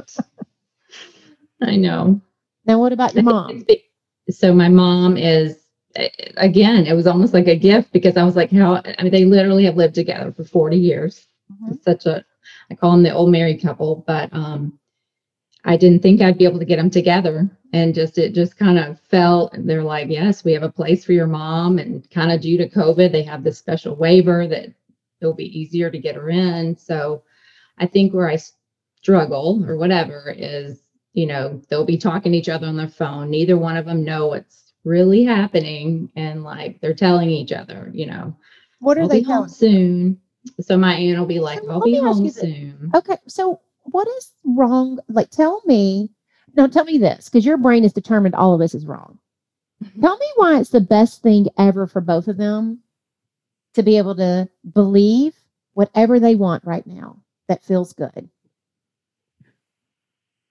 I know. Now, what about your mom? So my mom is, again, it was almost like a gift because I was like, how, I mean, they literally have lived together for forty years. Mm-hmm. It's such a, I call them the old married couple, but um, I didn't think I'd be able to get them together. And just, it just kind of felt, they're like, yes, we have a place for your mom. And kind of due to COVID, they have this special waiver that it'll be easier to get her in. So I think where I struggle or whatever is, you know, they'll be talking to each other on their phone. Neither one of them know what's really happening. And like, they're telling each other, you know, What are I'll they be home telling? soon. So my aunt will be like, So I'll let be me ask home you this. soon. Okay, so what is wrong? Like, tell me, no, tell me this, because your brain is determined all of this is wrong. Tell me why it's the best thing ever for both of them to be able to believe whatever they want right now that feels good.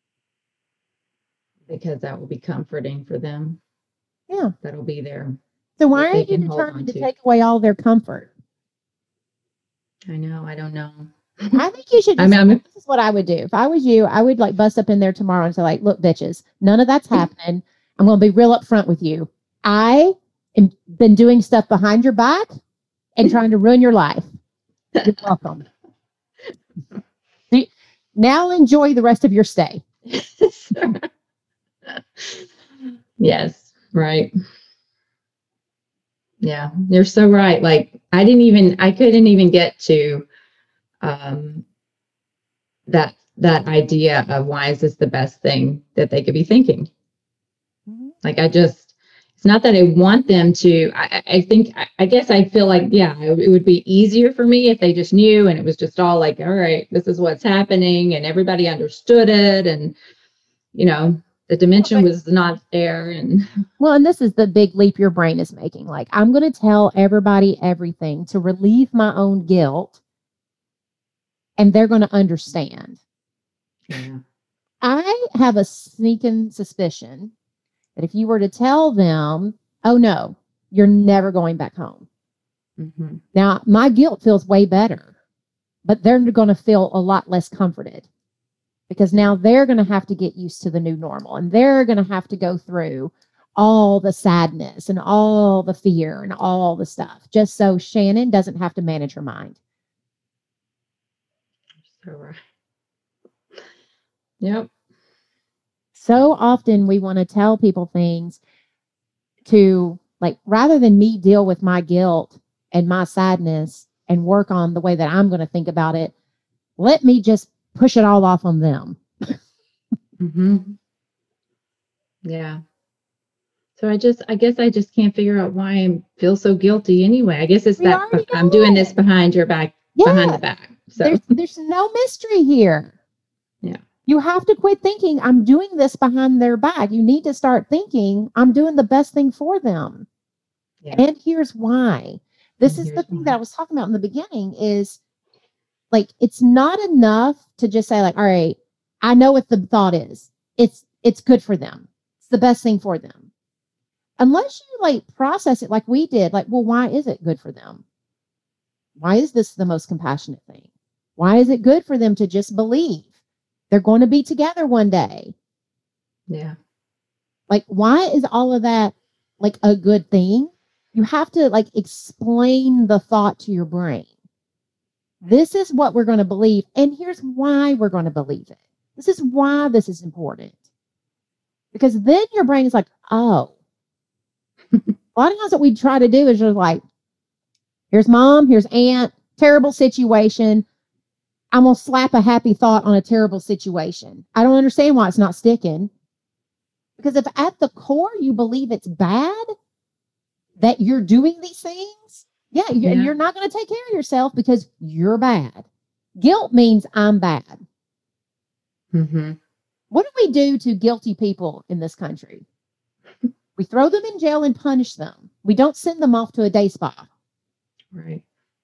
Because that will be comforting for them. Yeah. That'll be their So why that are they you can hold on determined to to. take away all their comfort? I know. I don't know. I think you should I just, mean, I'm, this is what I would do. If I was you, I would like bust up in there tomorrow and say, like, look, bitches, none of that's happening. I'm going to be real upfront with you. I am been doing stuff behind your back and trying to ruin your life. You're welcome. See, now enjoy the rest of your stay. yes, right. Yeah, you're so right. Like I didn't even, I couldn't even get to um, that that idea of why is this the best thing that they could be thinking. Mhm. Like I just, it's not that I want them to. I, I think, I, I guess I feel like, yeah, it, it would be easier for me if they just knew and it was just all like, all right, this is what's happening, and everybody understood it, and you know, the dimension was not there, and Well, and this is the big leap your brain is making. Like, I'm going to tell everybody everything to relieve my own guilt, and they're going to understand. yeah, I have a sneaking suspicion that if you were to tell them, oh no, you're never going back home. mm-hmm. Now, my guilt feels way better, but they're going to feel a lot less comforted because now they're going to have to get used to the new normal, and they're going to have to go through all the sadness and all the fear and all the stuff just so Shannon doesn't have to manage her mind. So right. Yep. So often we want to tell people things to, like, rather than me deal with my guilt and my sadness and work on the way that I'm going to think about it, let me just push it all off on them. Mm-hmm. Yeah. So I just, I guess I just can't figure out why I feel so guilty anyway. I guess it's We that already I'm know doing it. this behind your back, Yeah. behind the back. So There's, there's no mystery here. Yeah. You have to quit thinking I'm doing this behind their back. You need to start thinking I'm doing the best thing for them. Yeah. And here's why. This And is the here's thing why. that I was talking about in the beginning is, like, it's not enough to just say, like, all right, I know what the thought is. It's it's good for them. It's the best thing for them. Unless you, like, process it like we did, like, well, why is it good for them? Why is this the most compassionate thing? Why is it good for them to just believe they're going to be together one day? Yeah. Like, why is all of that, like, a good thing? You have to, like, explain the thought to your brain. This is what we're going to believe, and here's why we're going to believe it. This is why this is important. Because then your brain is like, oh. A lot of times what we try to do is just like, here's mom, here's aunt, terrible situation. I'm going to slap a happy thought on a terrible situation. I don't understand why it's not sticking. Because if at the core you believe it's bad that you're doing these things, yeah, you're, Yeah. you're not going to take care of yourself because you're bad. Guilt means I'm bad. Mm-hmm. What do we do to guilty people in this country? We throw them in jail and punish them. We don't send them off to a day spa. Right.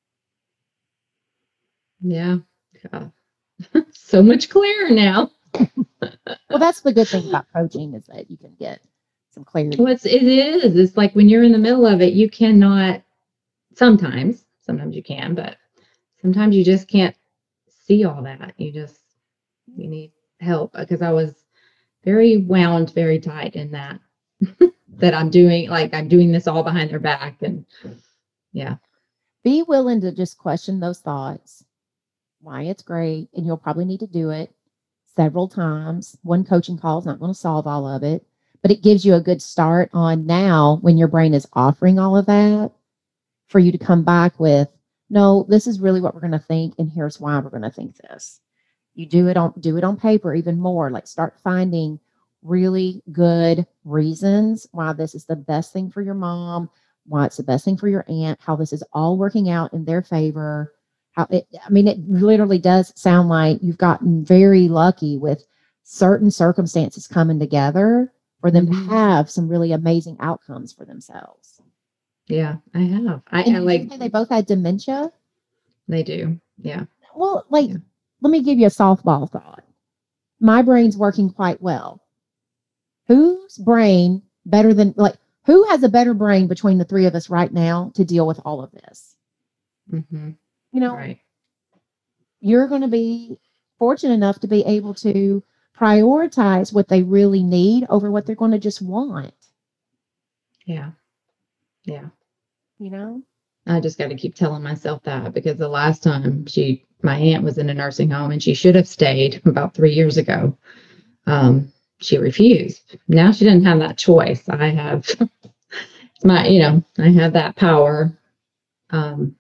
Yeah. God. So much clearer now. Well, that's the good thing about coaching is that you can get some clarity. Well, it's, it is. It's like when you're in the middle of it, you cannot, sometimes, sometimes you can, but sometimes you just can't see all that. You just, you need help, because I was very wound, very tight in that, that I'm doing, like, I'm doing this all behind their back. And yeah. Be willing to just question those thoughts, why it's great, and you'll probably need to do it several times. One coaching call is not going to solve all of it, but it gives you a good start on now when your brain is offering all of that for you to come back with, no, this is really what we're going to think, and here's why we're going to think this. You do it on do it on paper even more. Like, start finding really good reasons why this is the best thing for your mom, why it's the best thing for your aunt, how this is all working out in their favor. How it, I mean, it literally does sound like you've gotten very lucky with certain circumstances coming together for them Mhm. to have some really amazing outcomes for themselves. Yeah, I have. I, And I did you like, say they both had dementia? they do. Yeah. Well, like, Yeah. let me give you a softball thought. My brain's working quite well. Whose brain better than, like, who has a better brain between the three of us right now to deal with all of this? Mm-hmm. You know, Right. you're going to be fortunate enough to be able to prioritize what they really need over what they're going to just want. Yeah. Yeah. You know? I just got to keep telling myself that, because the last time she, my aunt was in a nursing home and she should have stayed about three years ago. Um, she refused. Now she doesn't have that choice. I have my, you know, I have that power. Um,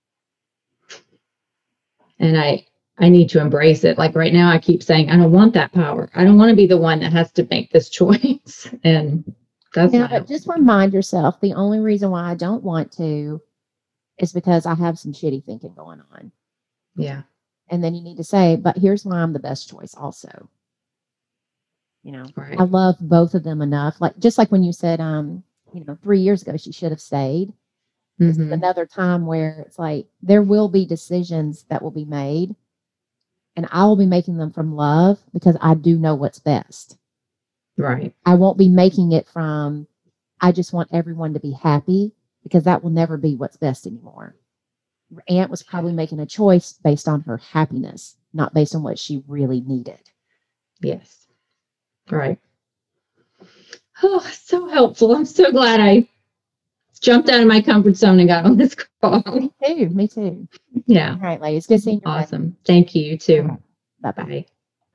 and I, I need to embrace it. Like right now, I keep saying, I don't want that power. I don't want to be the one that has to make this choice. And that's Yeah, not but helpful. just remind yourself the only reason why I don't want to is because I have some shitty thinking going on. Yeah. And then you need to say, but here's why I'm the best choice also. You know, Right. I love both of them enough. Like, just like when you said, um, you know, three years ago, she should have stayed. This is Mhm. another time where it's like, there will be decisions that will be made, and I will be making them from love because I do know what's best. Right. I won't be making it from, I just want everyone to be happy, because that will never be what's best anymore. Your aunt was probably making a choice based on her happiness, not based on what she really needed. Yes. Right. Oh, so helpful. I'm so glad I jumped out of my comfort zone and got on this call. Me too. Me too. Yeah. All right, ladies. Good seeing you. Awesome. Thank you, you too. Bye bye. Bye.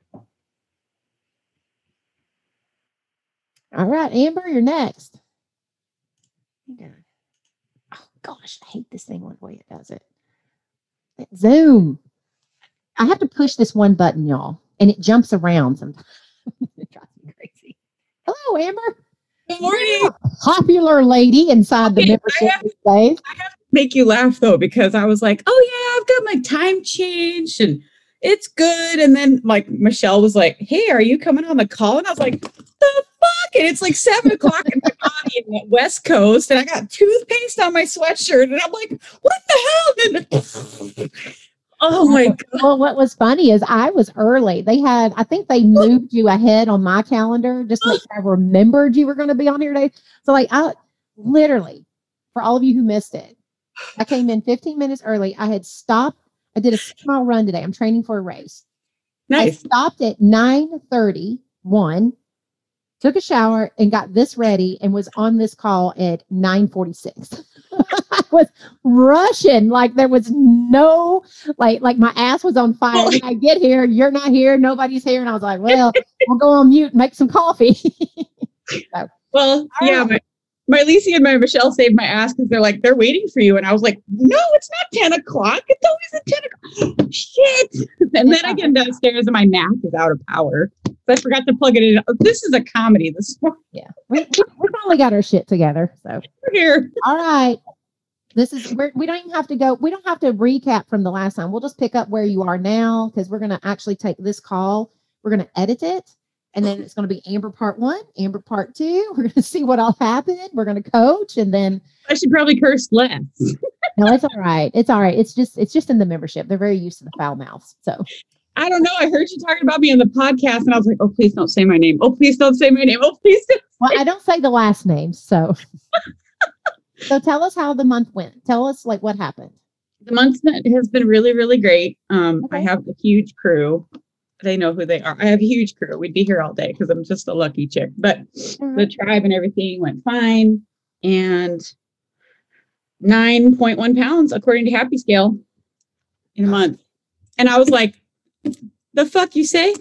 All right, Amber, you're next. Oh gosh, I hate this thing one way it does it. Zoom. I have to push this one button, y'all, and it jumps around sometimes. It drives me crazy. Hello, Amber. Good morning. Popular lady inside the Okay, membership I have- these days. Make you laugh though, because I was like, oh yeah, I've got my time changed and it's good. And then like Michelle was like, hey, are you coming on the call? And I was like, the fuck? And it's like seven o'clock in my body in the West Coast, and I got toothpaste on my sweatshirt, and I'm like, what the hell? And oh my god. Well, what was funny is I was early. They had, I think they moved you ahead on my calendar just to make sure I remembered you were going to be on here today. So, like, I literally, for all of you who missed it, I came in fifteen minutes early. I had stopped. I did a six mile run today. I'm training for a race. I Nice. stopped at nine thirty-one, took a shower, and got this ready, and was on this call at nine forty-six. I was rushing like there was no, like, like my ass was on fire. When I get here, you're not here, nobody's here. And I was like, well, we'll go on mute and make some coffee. So, Well, yeah, right. my, my Lisi and my Michelle saved my ass because they're like, they're waiting for you. And I was like, no, it's not ten o'clock. It's always at ten o'clock. Shit. And then I get downstairs and my Mac is out of power. So I forgot to plug it in. This is a comedy this morning. Yeah, we, we finally got our shit together. So, We're here. all right. This is, we're, we don't even have to go, we don't have to recap from the last time. We'll just pick up where you are now, because we're going to actually take this call. We're going to edit it. And then it's going to be Amber part one, Amber part two. We're going to see what all happened. We're going to coach. And then, I should probably curse less. no, it's all right. It's all right. It's just, it's just in the membership. They're very used to the foul mouths. So, I don't know. I heard you talking about me on the podcast and I was like, oh, please don't say my name. Oh, please don't say my name. Oh, please don't. well, I don't say the last name. So, so tell us how the month went. Tell us like what happened. The month has been really, really great. Um, I Okay. have a huge crew. They know who they are. I have a huge crew. We'd be here all day because I'm just a lucky chick. But the tribe and everything went fine. And nine point one pounds, according to Happy Scale, in a month. And I was like, the fuck you say?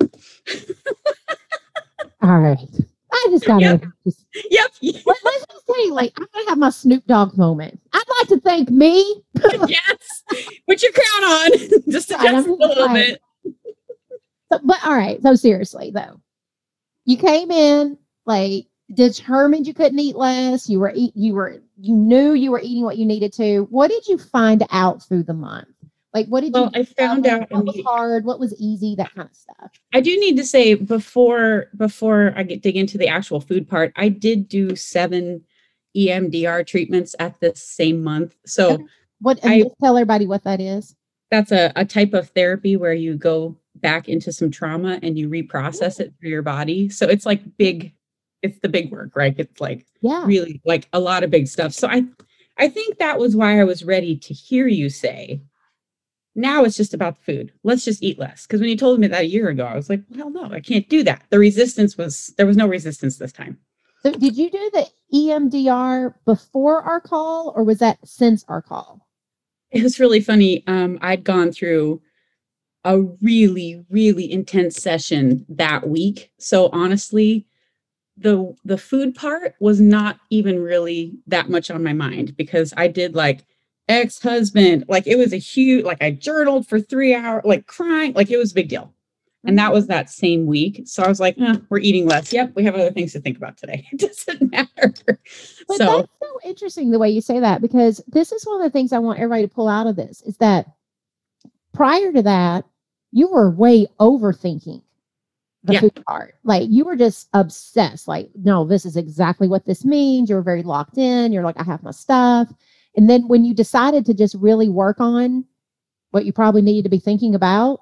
All right. I just got to Yep. just Yep. Let, let's just say, like, I'm gonna have my Snoop Dogg moment. I'd like to thank me. Yes. Put your crown on. Just Right, I'm adjust it a just little like- bit. So, but all right. So seriously, though, you came in like determined you couldn't eat less. You were eat. You were. You knew you were eating what you needed to. What did you find out through the month? Like, what did Well, you? I found discover? out What was immedi- hard. What was easy. That kind of stuff. I do need to say before before I get dig into the actual food part, I did do seven E M D R treatments at the same month. So Okay. What? And I- just tell everybody what that is. that's a, a type of therapy where you go back into some trauma and you reprocess it through your body. So it's like big it's the big work, right? It's like Yeah. really like a lot of big stuff. So I, I think that was why I was ready to hear you say, now it's just about the food. Let's just eat less. Because when you told me that a year ago, I was like, well, hell no, I can't do that. The resistance was, there was no resistance this time. So did you do the E M D R before our call or was that since our call? It was really funny. Um, I'd gone through a really, really intense session that week. So honestly, the the food part was not even really that much on my mind because I did like ex-husband, like it was a huge, like I journaled for three hours, like crying, like it was a big deal. And that was that same week. So I was like, eh, we're eating less. Yep, we have other things to think about today. It doesn't matter. But so that's so interesting the way you say that, because this is one of the things I want everybody to pull out of this is that prior to that, you were way overthinking the Yeah. food part. Like you were just obsessed. Like, no, this is exactly what this means. You're very locked in. You're like, I have my stuff. And then when you decided to just really work on what you probably needed to be thinking about,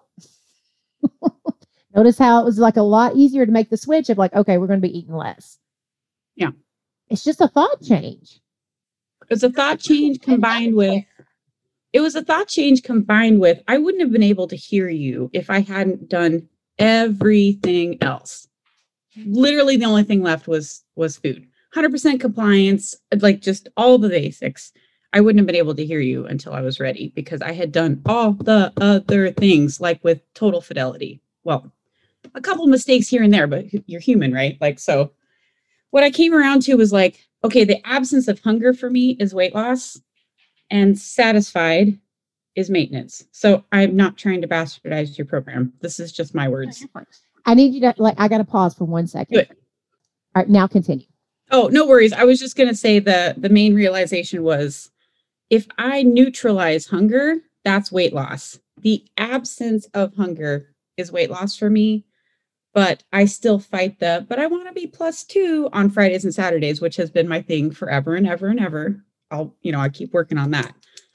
notice how it was like a lot easier to make the switch of like, okay, we're going to be eating less. Yeah. It's just a thought change. it was a thought change combined with, it was a thought change combined with, I wouldn't have been able to hear you if I hadn't done everything else. Literally the only thing left was, was food. one hundred percent compliance, like just all the basics. I wouldn't have been able to hear you until I was ready because I had done all the other things, like with total fidelity. Well, a couple of mistakes here and there, but you're human, right? Like, so what I came around to was like, okay, the absence of hunger for me is weight loss and satisfied is maintenance. So I'm not trying to bastardize your program. This is just my words. I need you to like, I got to pause for one second. Good. All right, now continue. Oh, no worries. I was just going to say the, the main realization was if I neutralize hunger, that's weight loss. The absence of hunger is weight loss for me, but I still fight the, but I want to be plus two on Fridays and Saturdays, which has been my thing forever and ever and ever. I'll, you know, I keep working on that.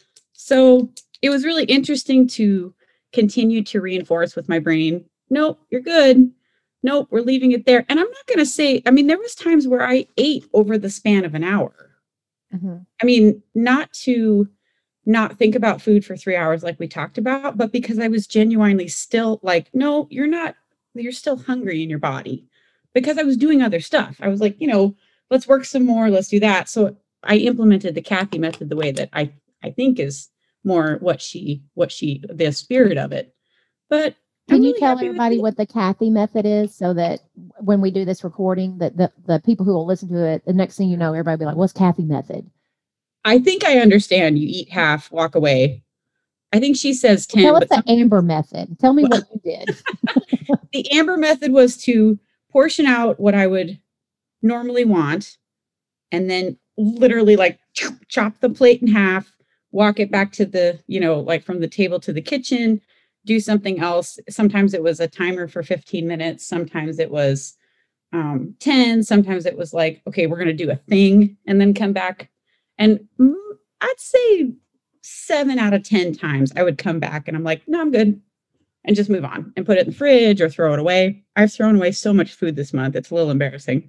So it was really interesting to continue to reinforce with my brain. Nope, you're good. Nope, we're leaving it there. And I'm not going to say, I mean, there was times where I ate over the span of an hour. Mm-hmm. I mean, not to not think about food for three hours like we talked about, but because I was genuinely still like, no, you're not, you're still hungry in your body because I was doing other stuff. I was like, you know, let's work some more. Let's do that. So I implemented the Kathy method the way that I, I think is more what she, what she, the spirit of it. But can I'm you really tell happy with everybody it. what the Kathy method is so that when we do this recording, that the, the people who will listen to it, the next thing you know, everybody will be like, what's Kathy method? I think I understand. You eat half, walk away. I think she says ten. Tell us but the some- Amber method. Tell me what you did. The Amber method was to portion out what I would normally want and then literally like chop the plate in half, walk it back to the, you know, like from the table to the kitchen, do something else. Sometimes it was a timer for fifteen minutes. Sometimes it was um, ten. Sometimes it was like, okay, we're going to do a thing and then come back. And mm, I'd say seven out of ten times I would come back and I'm like, no, I'm good. And just move on and put it in the fridge or throw it away. I've thrown away so much food this month. It's a little embarrassing.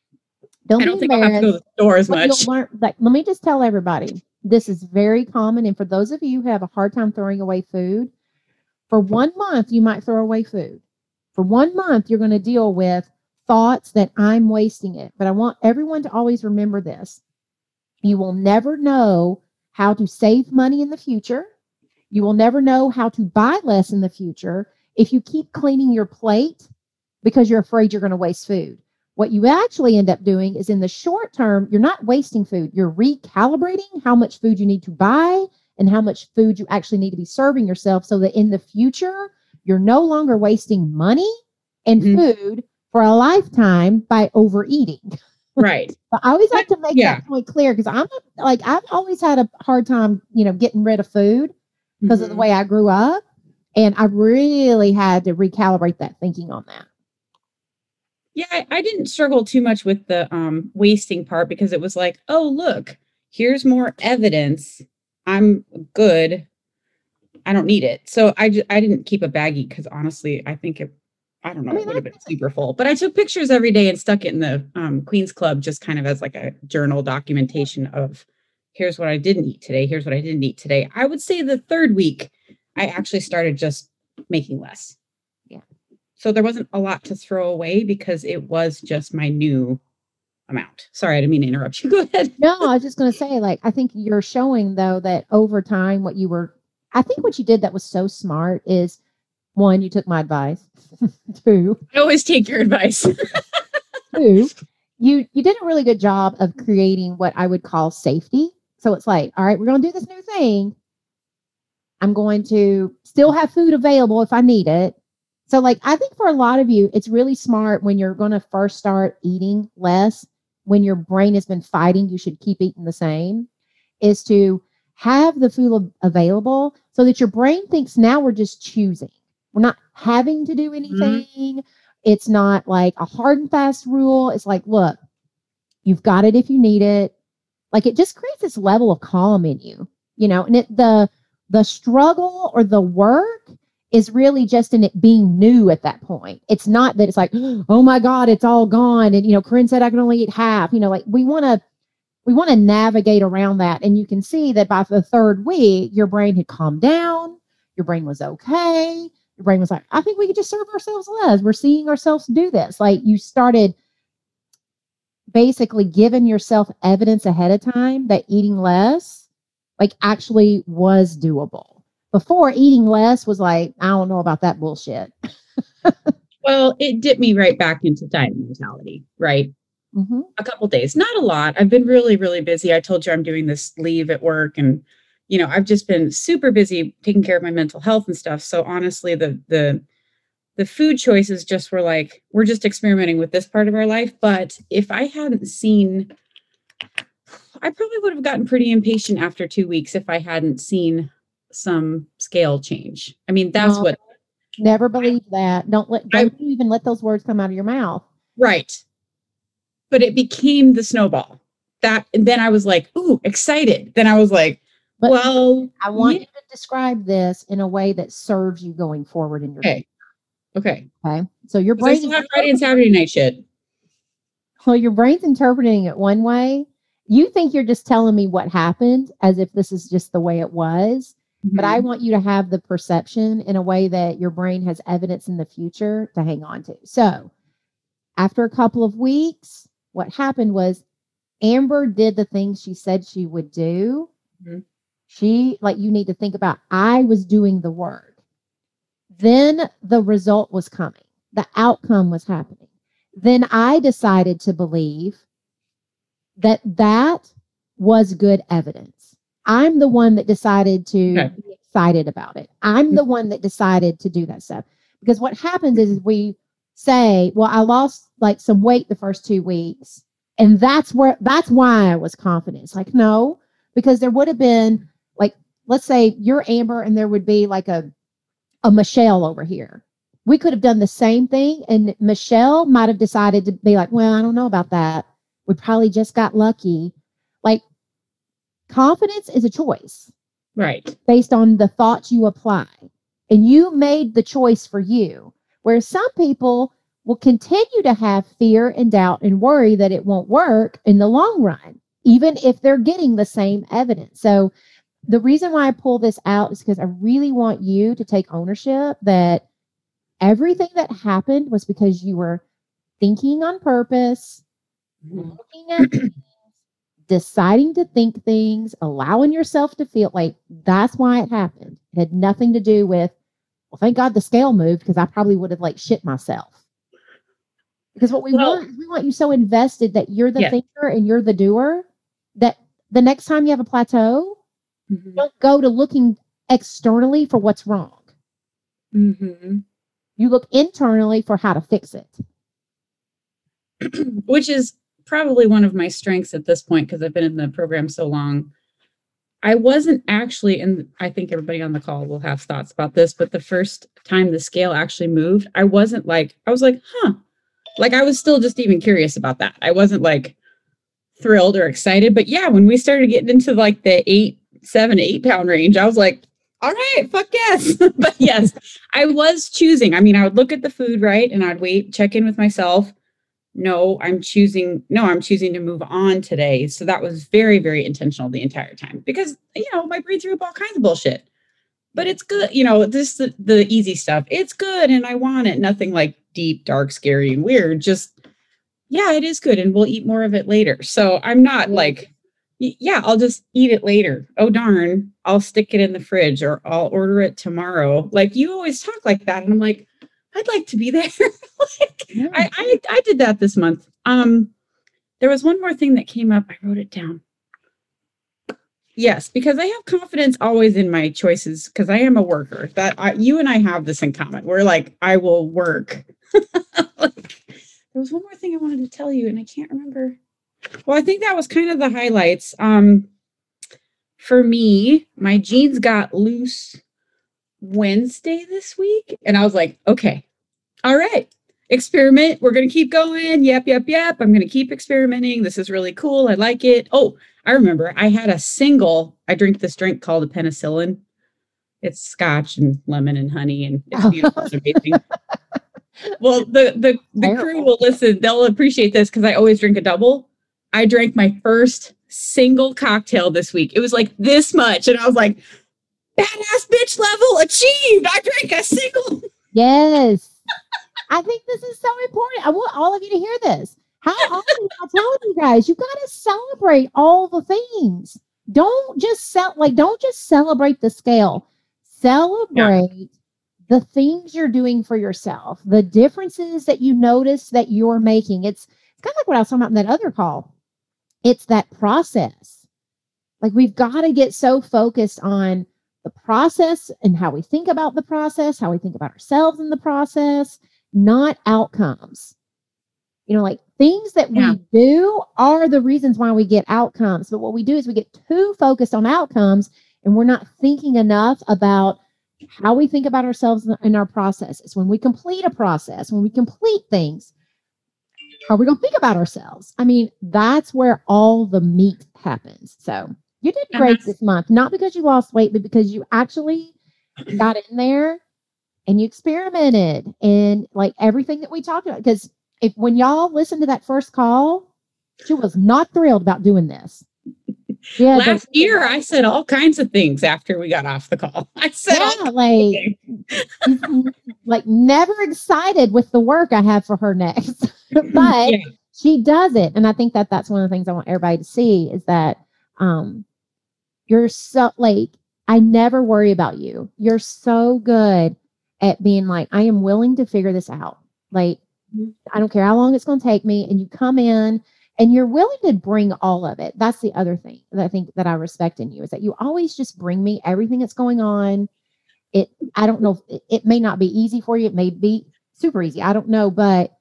Don't I don't be think I'll have to go to the store as But much. you'll learn, like, let me just tell everybody, this is very common. And for those of you who have a hard time throwing away food, for one month, you might throw away food. For one month, you're going to deal with thoughts that I'm wasting it. But I want everyone to always remember this. You will never know how to save money in the future. You will never know how to buy less in the future if you keep cleaning your plate because you're afraid you're going to waste food. What you actually end up doing is in the short term, you're not wasting food. You're recalibrating how much food you need to buy and how much food you actually need to be serving yourself so that in the future, you're no longer wasting money and Mhm. food for a lifetime by overeating. Right. But I always like to make Yeah. that point clear because I'm like, I've always had a hard time, you know, getting rid of food because of the Mhm. way I grew up. And I really had to recalibrate that thinking on that. Yeah, I, I didn't struggle too much with the um, wasting part because it was like, oh, look, here's more evidence. I'm good. I don't need it. So I, just, I didn't keep a baggie because honestly, I think it, I don't know, I mean, it would have I- been super full. But I took pictures every day and stuck it in the um, Queen's Club just kind of as like a journal documentation of here's what I didn't eat today. Here's what I didn't eat today. I would say the third week, I actually started just making less. Yeah. So there wasn't a lot to throw away because it was just my new amount. Sorry, I didn't mean to interrupt you. Go ahead. No, I was just going to say, like, I think you're showing, though, that over time, what you were, I think what you did that was so smart is one, you took my advice. Two, I always take your advice. two, you you did a really good job of creating what I would call safety. So it's like, all right, we're going to do this new thing. I'm going to still have food available if I need it. So, like, I think for a lot of you, it's really smart when you're going to first start eating less, when your brain has been fighting, you should keep eating the same, is to have the food available so that your brain thinks now we're just choosing. We're not having to do anything. Mm-hmm. It's not like a hard and fast rule. It's like, look, you've got it if you need it. Like, it just creates this level of calm in you, you know, and it, the, the struggle or the work is really just in it being new at that point. It's not that it's like, oh my God, it's all gone. And, you know, Corinne said I can only eat half, you know, like we want to, we want to navigate around that. And you can see that by the third week, your brain had calmed down. Your brain was okay. Your brain was like, I think we could just serve ourselves less. We're seeing ourselves do this. Like, you started basically giving yourself evidence ahead of time that eating less, like, actually was doable. Before, eating less was like, I don't know about that bullshit. Well, it dipped me right back into diet mentality, right? Mm-hmm. A couple days, not a lot. I've been really, really busy. I told you I'm doing this leave at work, and you know, I've just been super busy taking care of my mental health and stuff. So honestly, the the the food choices just were like, we're just experimenting with this part of our life. But if I hadn't seen, I probably would have gotten pretty impatient after two weeks if I hadn't seen some scale change. I mean, that's no, what. Never believe that. Don't let don't I, even let those words come out of your mouth. Right. But it became the snowball. That, and then I was like, ooh, excited. Then I was like, but well, I want yeah. you to describe this in a way that serves you going forward in your okay. Okay. Okay. So your I brain still is have Friday and Saturday night shit. well, your brain's interpreting it one way. You think you're just telling me what happened as if this is just the way it was. Mm-hmm. But I want you to have the perception in a way that your brain has evidence in the future to hang on to. So after a couple of weeks, what happened was Amber did the things she said she would do. Mm-hmm. She, like, you need to think about, I was doing the work. Then the result was coming. The outcome was happening. Then I decided to believe that that was good evidence. I'm the one that decided to okay. be excited about it. I'm the one that decided to do that stuff. Because what happens is we say, well, I lost like some weight the first two weeks. And that's where, that's why I was confident. It's like, no, because there would have been like, let's say you're Amber and there would be like a, a Michelle over here. We could have done the same thing. And Michelle might have decided to be like, well, I don't know about that. We probably just got lucky. Like, confidence is a choice. Right. Based on the thoughts you apply. And you made the choice for you. Whereas some people will continue to have fear and doubt and worry that it won't work in the long run, even if they're getting the same evidence. So the reason why I pull this out is because I really want you to take ownership that everything that happened was because you were thinking on purpose, mm-hmm. looking at things, deciding to think things, allowing yourself to feel like that's why it happened. It had nothing to do with, well, thank God the scale moved because I probably would have like shit myself. Because what we well, want is we want you so invested that you're the yeah. thinker and you're the doer that the next time you have a plateau, mm-hmm. don't go to looking externally for what's wrong. Mm-hmm. You look internally for how to fix it. Which is probably one of my strengths at this point because I've been in the program so long. I wasn't actually, and I think everybody on the call will have thoughts about this, but the first time the scale actually moved, I wasn't like, I was like, huh. Like I was still just even curious about that. I wasn't like thrilled or excited, but yeah, when we started getting into like the eight, seven, eight pound range, I was like, all right, fuck yes. But yes, I was choosing. I mean, I would look at the food, right? And I'd wait, check in with myself. No, I'm choosing, no, I'm choosing to move on today. So that was very, very intentional the entire time because, you know, my brain threw up all kinds of bullshit. But it's good, you know, this the, the easy stuff. It's good and I want it. Nothing like deep, dark, scary, and weird. Just, yeah, it is good and we'll eat more of it later. So I'm not Yeah. like, y- yeah, I'll just eat it later. Oh, darn, I'll stick it in the fridge or I'll order it tomorrow. Like you always talk like that. And I'm like, I'd like to be there. Like, Yeah. I, I I did that this month. Um, there was one more thing that came up. I wrote it down. Yes, because I have confidence always in my choices because I am a worker. That I, you and I have this in common. We're like, I will work. Like, there was one more thing I wanted to tell you, and I can't remember. Well, I think that was kind of the highlights. Um, for me, my jeans got loose Wednesday this week, and I was like, okay, all right, experiment. We're gonna keep going. Yep, yep, yep. I'm gonna keep experimenting. This is really cool. I like it. Oh, I remember I had a single. I drink this drink called a penicillin. It's scotch and lemon and honey, and it's beautiful and amazing. Well, the the the crew Terrible. will listen. They'll appreciate this because I always drink a double. I drank my first single cocktail this week. It was like this much, and I was like, badass bitch level achieved. I drank a single. Yes. I think this is so important. I want all of you to hear this. How often am I telling you guys, you got to celebrate all the things. Don't just sell like don't just celebrate the scale. Celebrate the things you're doing for yourself, the differences that you notice that you're making. It's it's kind of like what I was talking about in that other call. It's that process. Like we've got to get so focused on the process and how we think about the process, how we think about ourselves in the process, not outcomes. You know, like things that Yeah. we do are the reasons why we get outcomes. But what we do is we get too focused on outcomes and we're not thinking enough about how we think about ourselves in our processes. When we complete a process, when we complete things, how are we going to think about ourselves? I mean, that's where all the meat happens. So you did And great that's- this month, not because you lost weight, but because you actually got in there and you experimented and like everything that we talked about. Because if when y'all listened to that first call, she was not thrilled about doing this. Yeah, Last year, I said all kinds of things after we got off the call. I said, all yeah, like, she's, like never excited with the work I have for her next, but Yeah. she does it, and I think that that's one of the things I want everybody to see is that um, you're so like I never worry about you. You're so good at being like I am willing to figure this out. Like I don't care how long it's going to take me, and you come in. And you're willing to bring all of it. That's the other thing that I think that I respect in you is that you always just bring me everything that's going on. It, I don't know, it, it may not be easy for you. It may be super easy. I don't know, but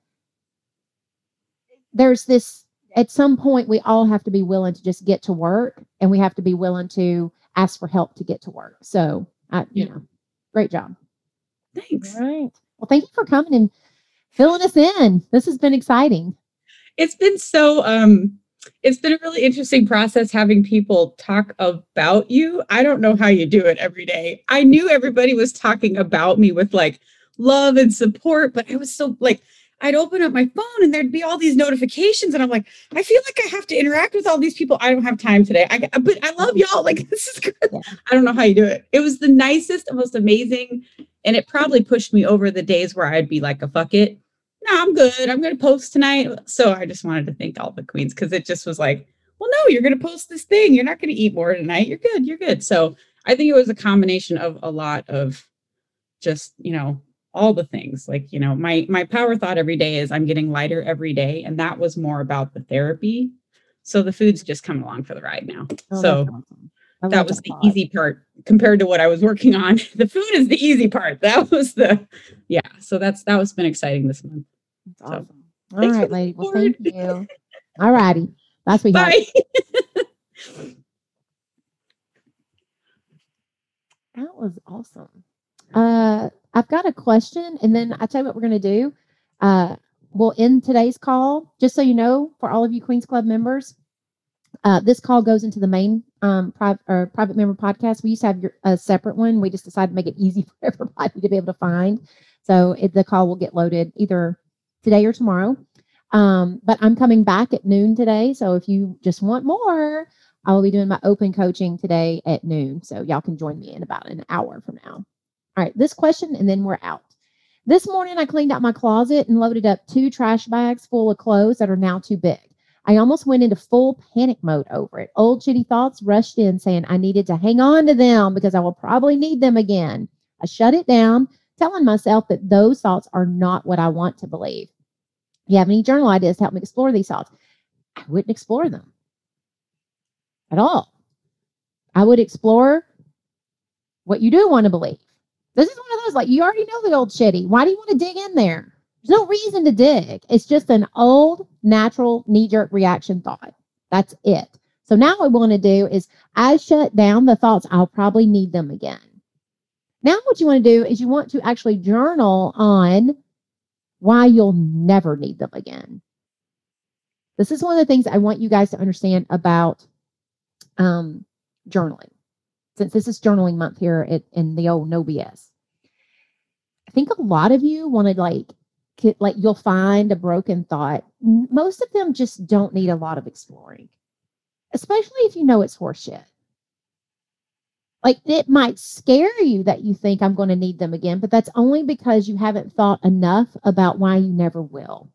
there's this, at some point, we all have to be willing to just get to work and we have to be willing to ask for help to get to work. So, I, you Yeah. know, great job. Thanks. All right. Well, thank you for coming and filling us in. This has been exciting. It's been so um it's been a really interesting process having people talk about you. I don't know how you do it every day. I knew everybody was talking about me with like love and support, but I was so like I'd open up my phone and there'd be all these notifications and I'm like, I feel like I have to interact with all these people. I don't have time today. I but I love y'all. Like this is good. Yeah. I don't know how you do it. It was the nicest, most amazing, and it probably pushed me over the days where I'd be like a fuck it. No, I'm good. I'm going to post tonight. So I just wanted to thank all the queens because it just was like, well, no, you're going to post this thing. You're not going to eat more tonight. You're good. You're good. So I think it was a combination of a lot of just, you know, all the things like, you know, my, my power thought every day is I'm getting lighter every day. And that was more about the therapy. So the food's just coming along for the ride now. Oh, so that's awesome. I that love was the thought. easy part compared to what I was working on. The food is the easy part. That was the, yeah. So that's, that was been exciting this month. That's So, awesome. All thanks for right, the lady. Well, support. thank you. All righty. That's what Bye. That was awesome. Uh, I've got a question, and then I tell you what we're going to do. Uh, we'll end today's call. Just so you know, for all of you Queens Club members, uh, this call goes into the main um, private or private member podcast. We used to have your, a separate one. We just decided to make it easy for everybody to be able to find. So it, the call will get loaded either today or tomorrow. Um, but I'm coming back at noon today. So if you just want more, I will be doing my open coaching today at noon. So y'all can join me in about an hour from now. All right, this question, and then we're out. This morning, I cleaned out my closet and loaded up two trash bags full of clothes that are now too big. I almost went into full panic mode over it. Old shitty thoughts rushed in saying I needed to hang on to them because I will probably need them again. I shut it down, telling myself that those thoughts are not what I want to believe. If you have any journal ideas to help me explore these thoughts, I wouldn't explore them at all. I would explore what you do want to believe. This is one of those, like, you already know the old shitty. Why do you want to dig in there? There's no reason to dig. It's just an old, natural, knee-jerk reaction thought. That's it. So now what I want to do is I shut down the thoughts. I'll probably need them again. Now what you want to do is you want to actually journal on why you'll never need them again. This is one of the things I want you guys to understand about um, journaling. Since this is journaling month here at, in the old No B S. I think a lot of you want to like, like you'll find a broken thought. Most of them just don't need a lot of exploring, especially if you know it's horseshit. Like it might scare you that you think I'm going to need them again, but that's only because you haven't thought enough about why you never will.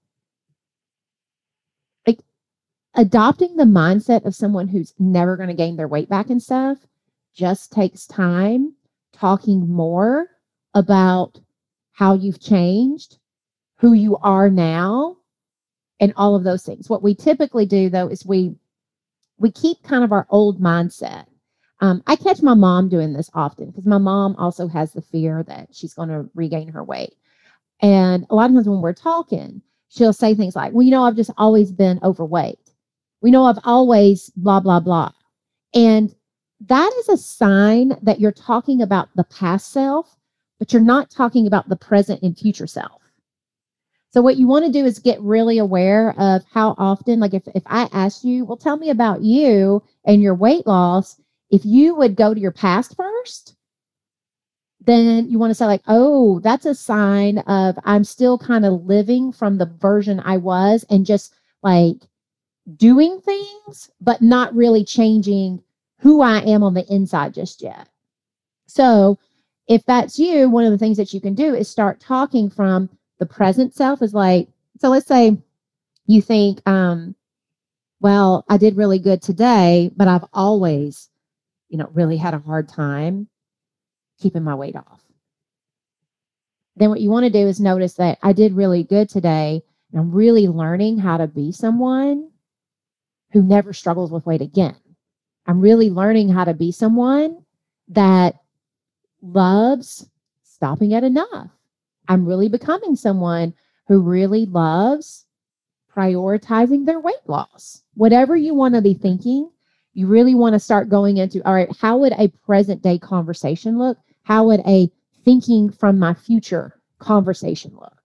Like adopting the mindset of someone who's never going to gain their weight back and stuff just takes time, talking more about how you've changed, who you are now, and all of those things. What we typically do, though, is we we keep kind of our old mindset. Um, I catch my mom doing this often because my mom also has the fear that she's going to regain her weight. And a lot of times when we're talking, she'll say things like, well, you know, I've just always been overweight. We know I've always blah, blah, blah. And that is a sign that you're talking about the past self, but you're not talking about the present and future self. So what you want to do is get really aware of how often, like if, if I asked you, well, tell me about you and your weight loss, if you would go to your past first, then you want to say like, oh, that's a sign of I'm still kind of living from the version I was and just like doing things, but not really changing who I am on the inside just yet. So if that's you, one of the things that you can do is start talking from the present self is like, so let's say you think, um, well, I did really good today, but I've always, you know, really had a hard time keeping my weight off. Then what you want to do is notice that I did really good today, and I'm really learning how to be someone who never struggles with weight again. I'm really learning how to be someone that loves stopping at enough. I'm really becoming someone who really loves prioritizing their weight loss. Whatever you want to be thinking, you really want to start going into, all right, how would a present day conversation look? How would a thinking from my future conversation look?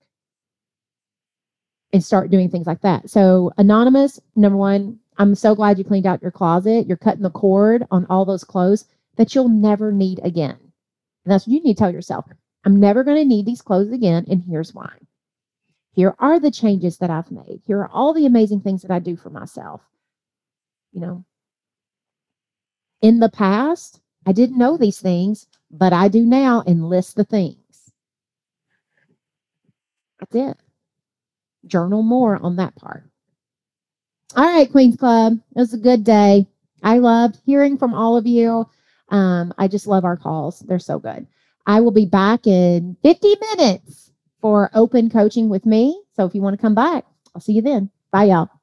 And start doing things like that. So anonymous, number one, I'm so glad you cleaned out your closet. You're cutting the cord on all those clothes that you'll never need again. And that's what you need to tell yourself. I'm never going to need these clothes again, and here's why. Here are the changes that I've made. Here are all the amazing things that I do for myself. You know, in the past, I didn't know these things, but I do now, and list the things. That's it. Journal more on that part. All right, Queens Club. It was a good day. I loved hearing from all of you. Um, I just love our calls. They're so good. I will be back in fifty minutes for open coaching with me. So if you want to come back, I'll see you then. Bye, y'all.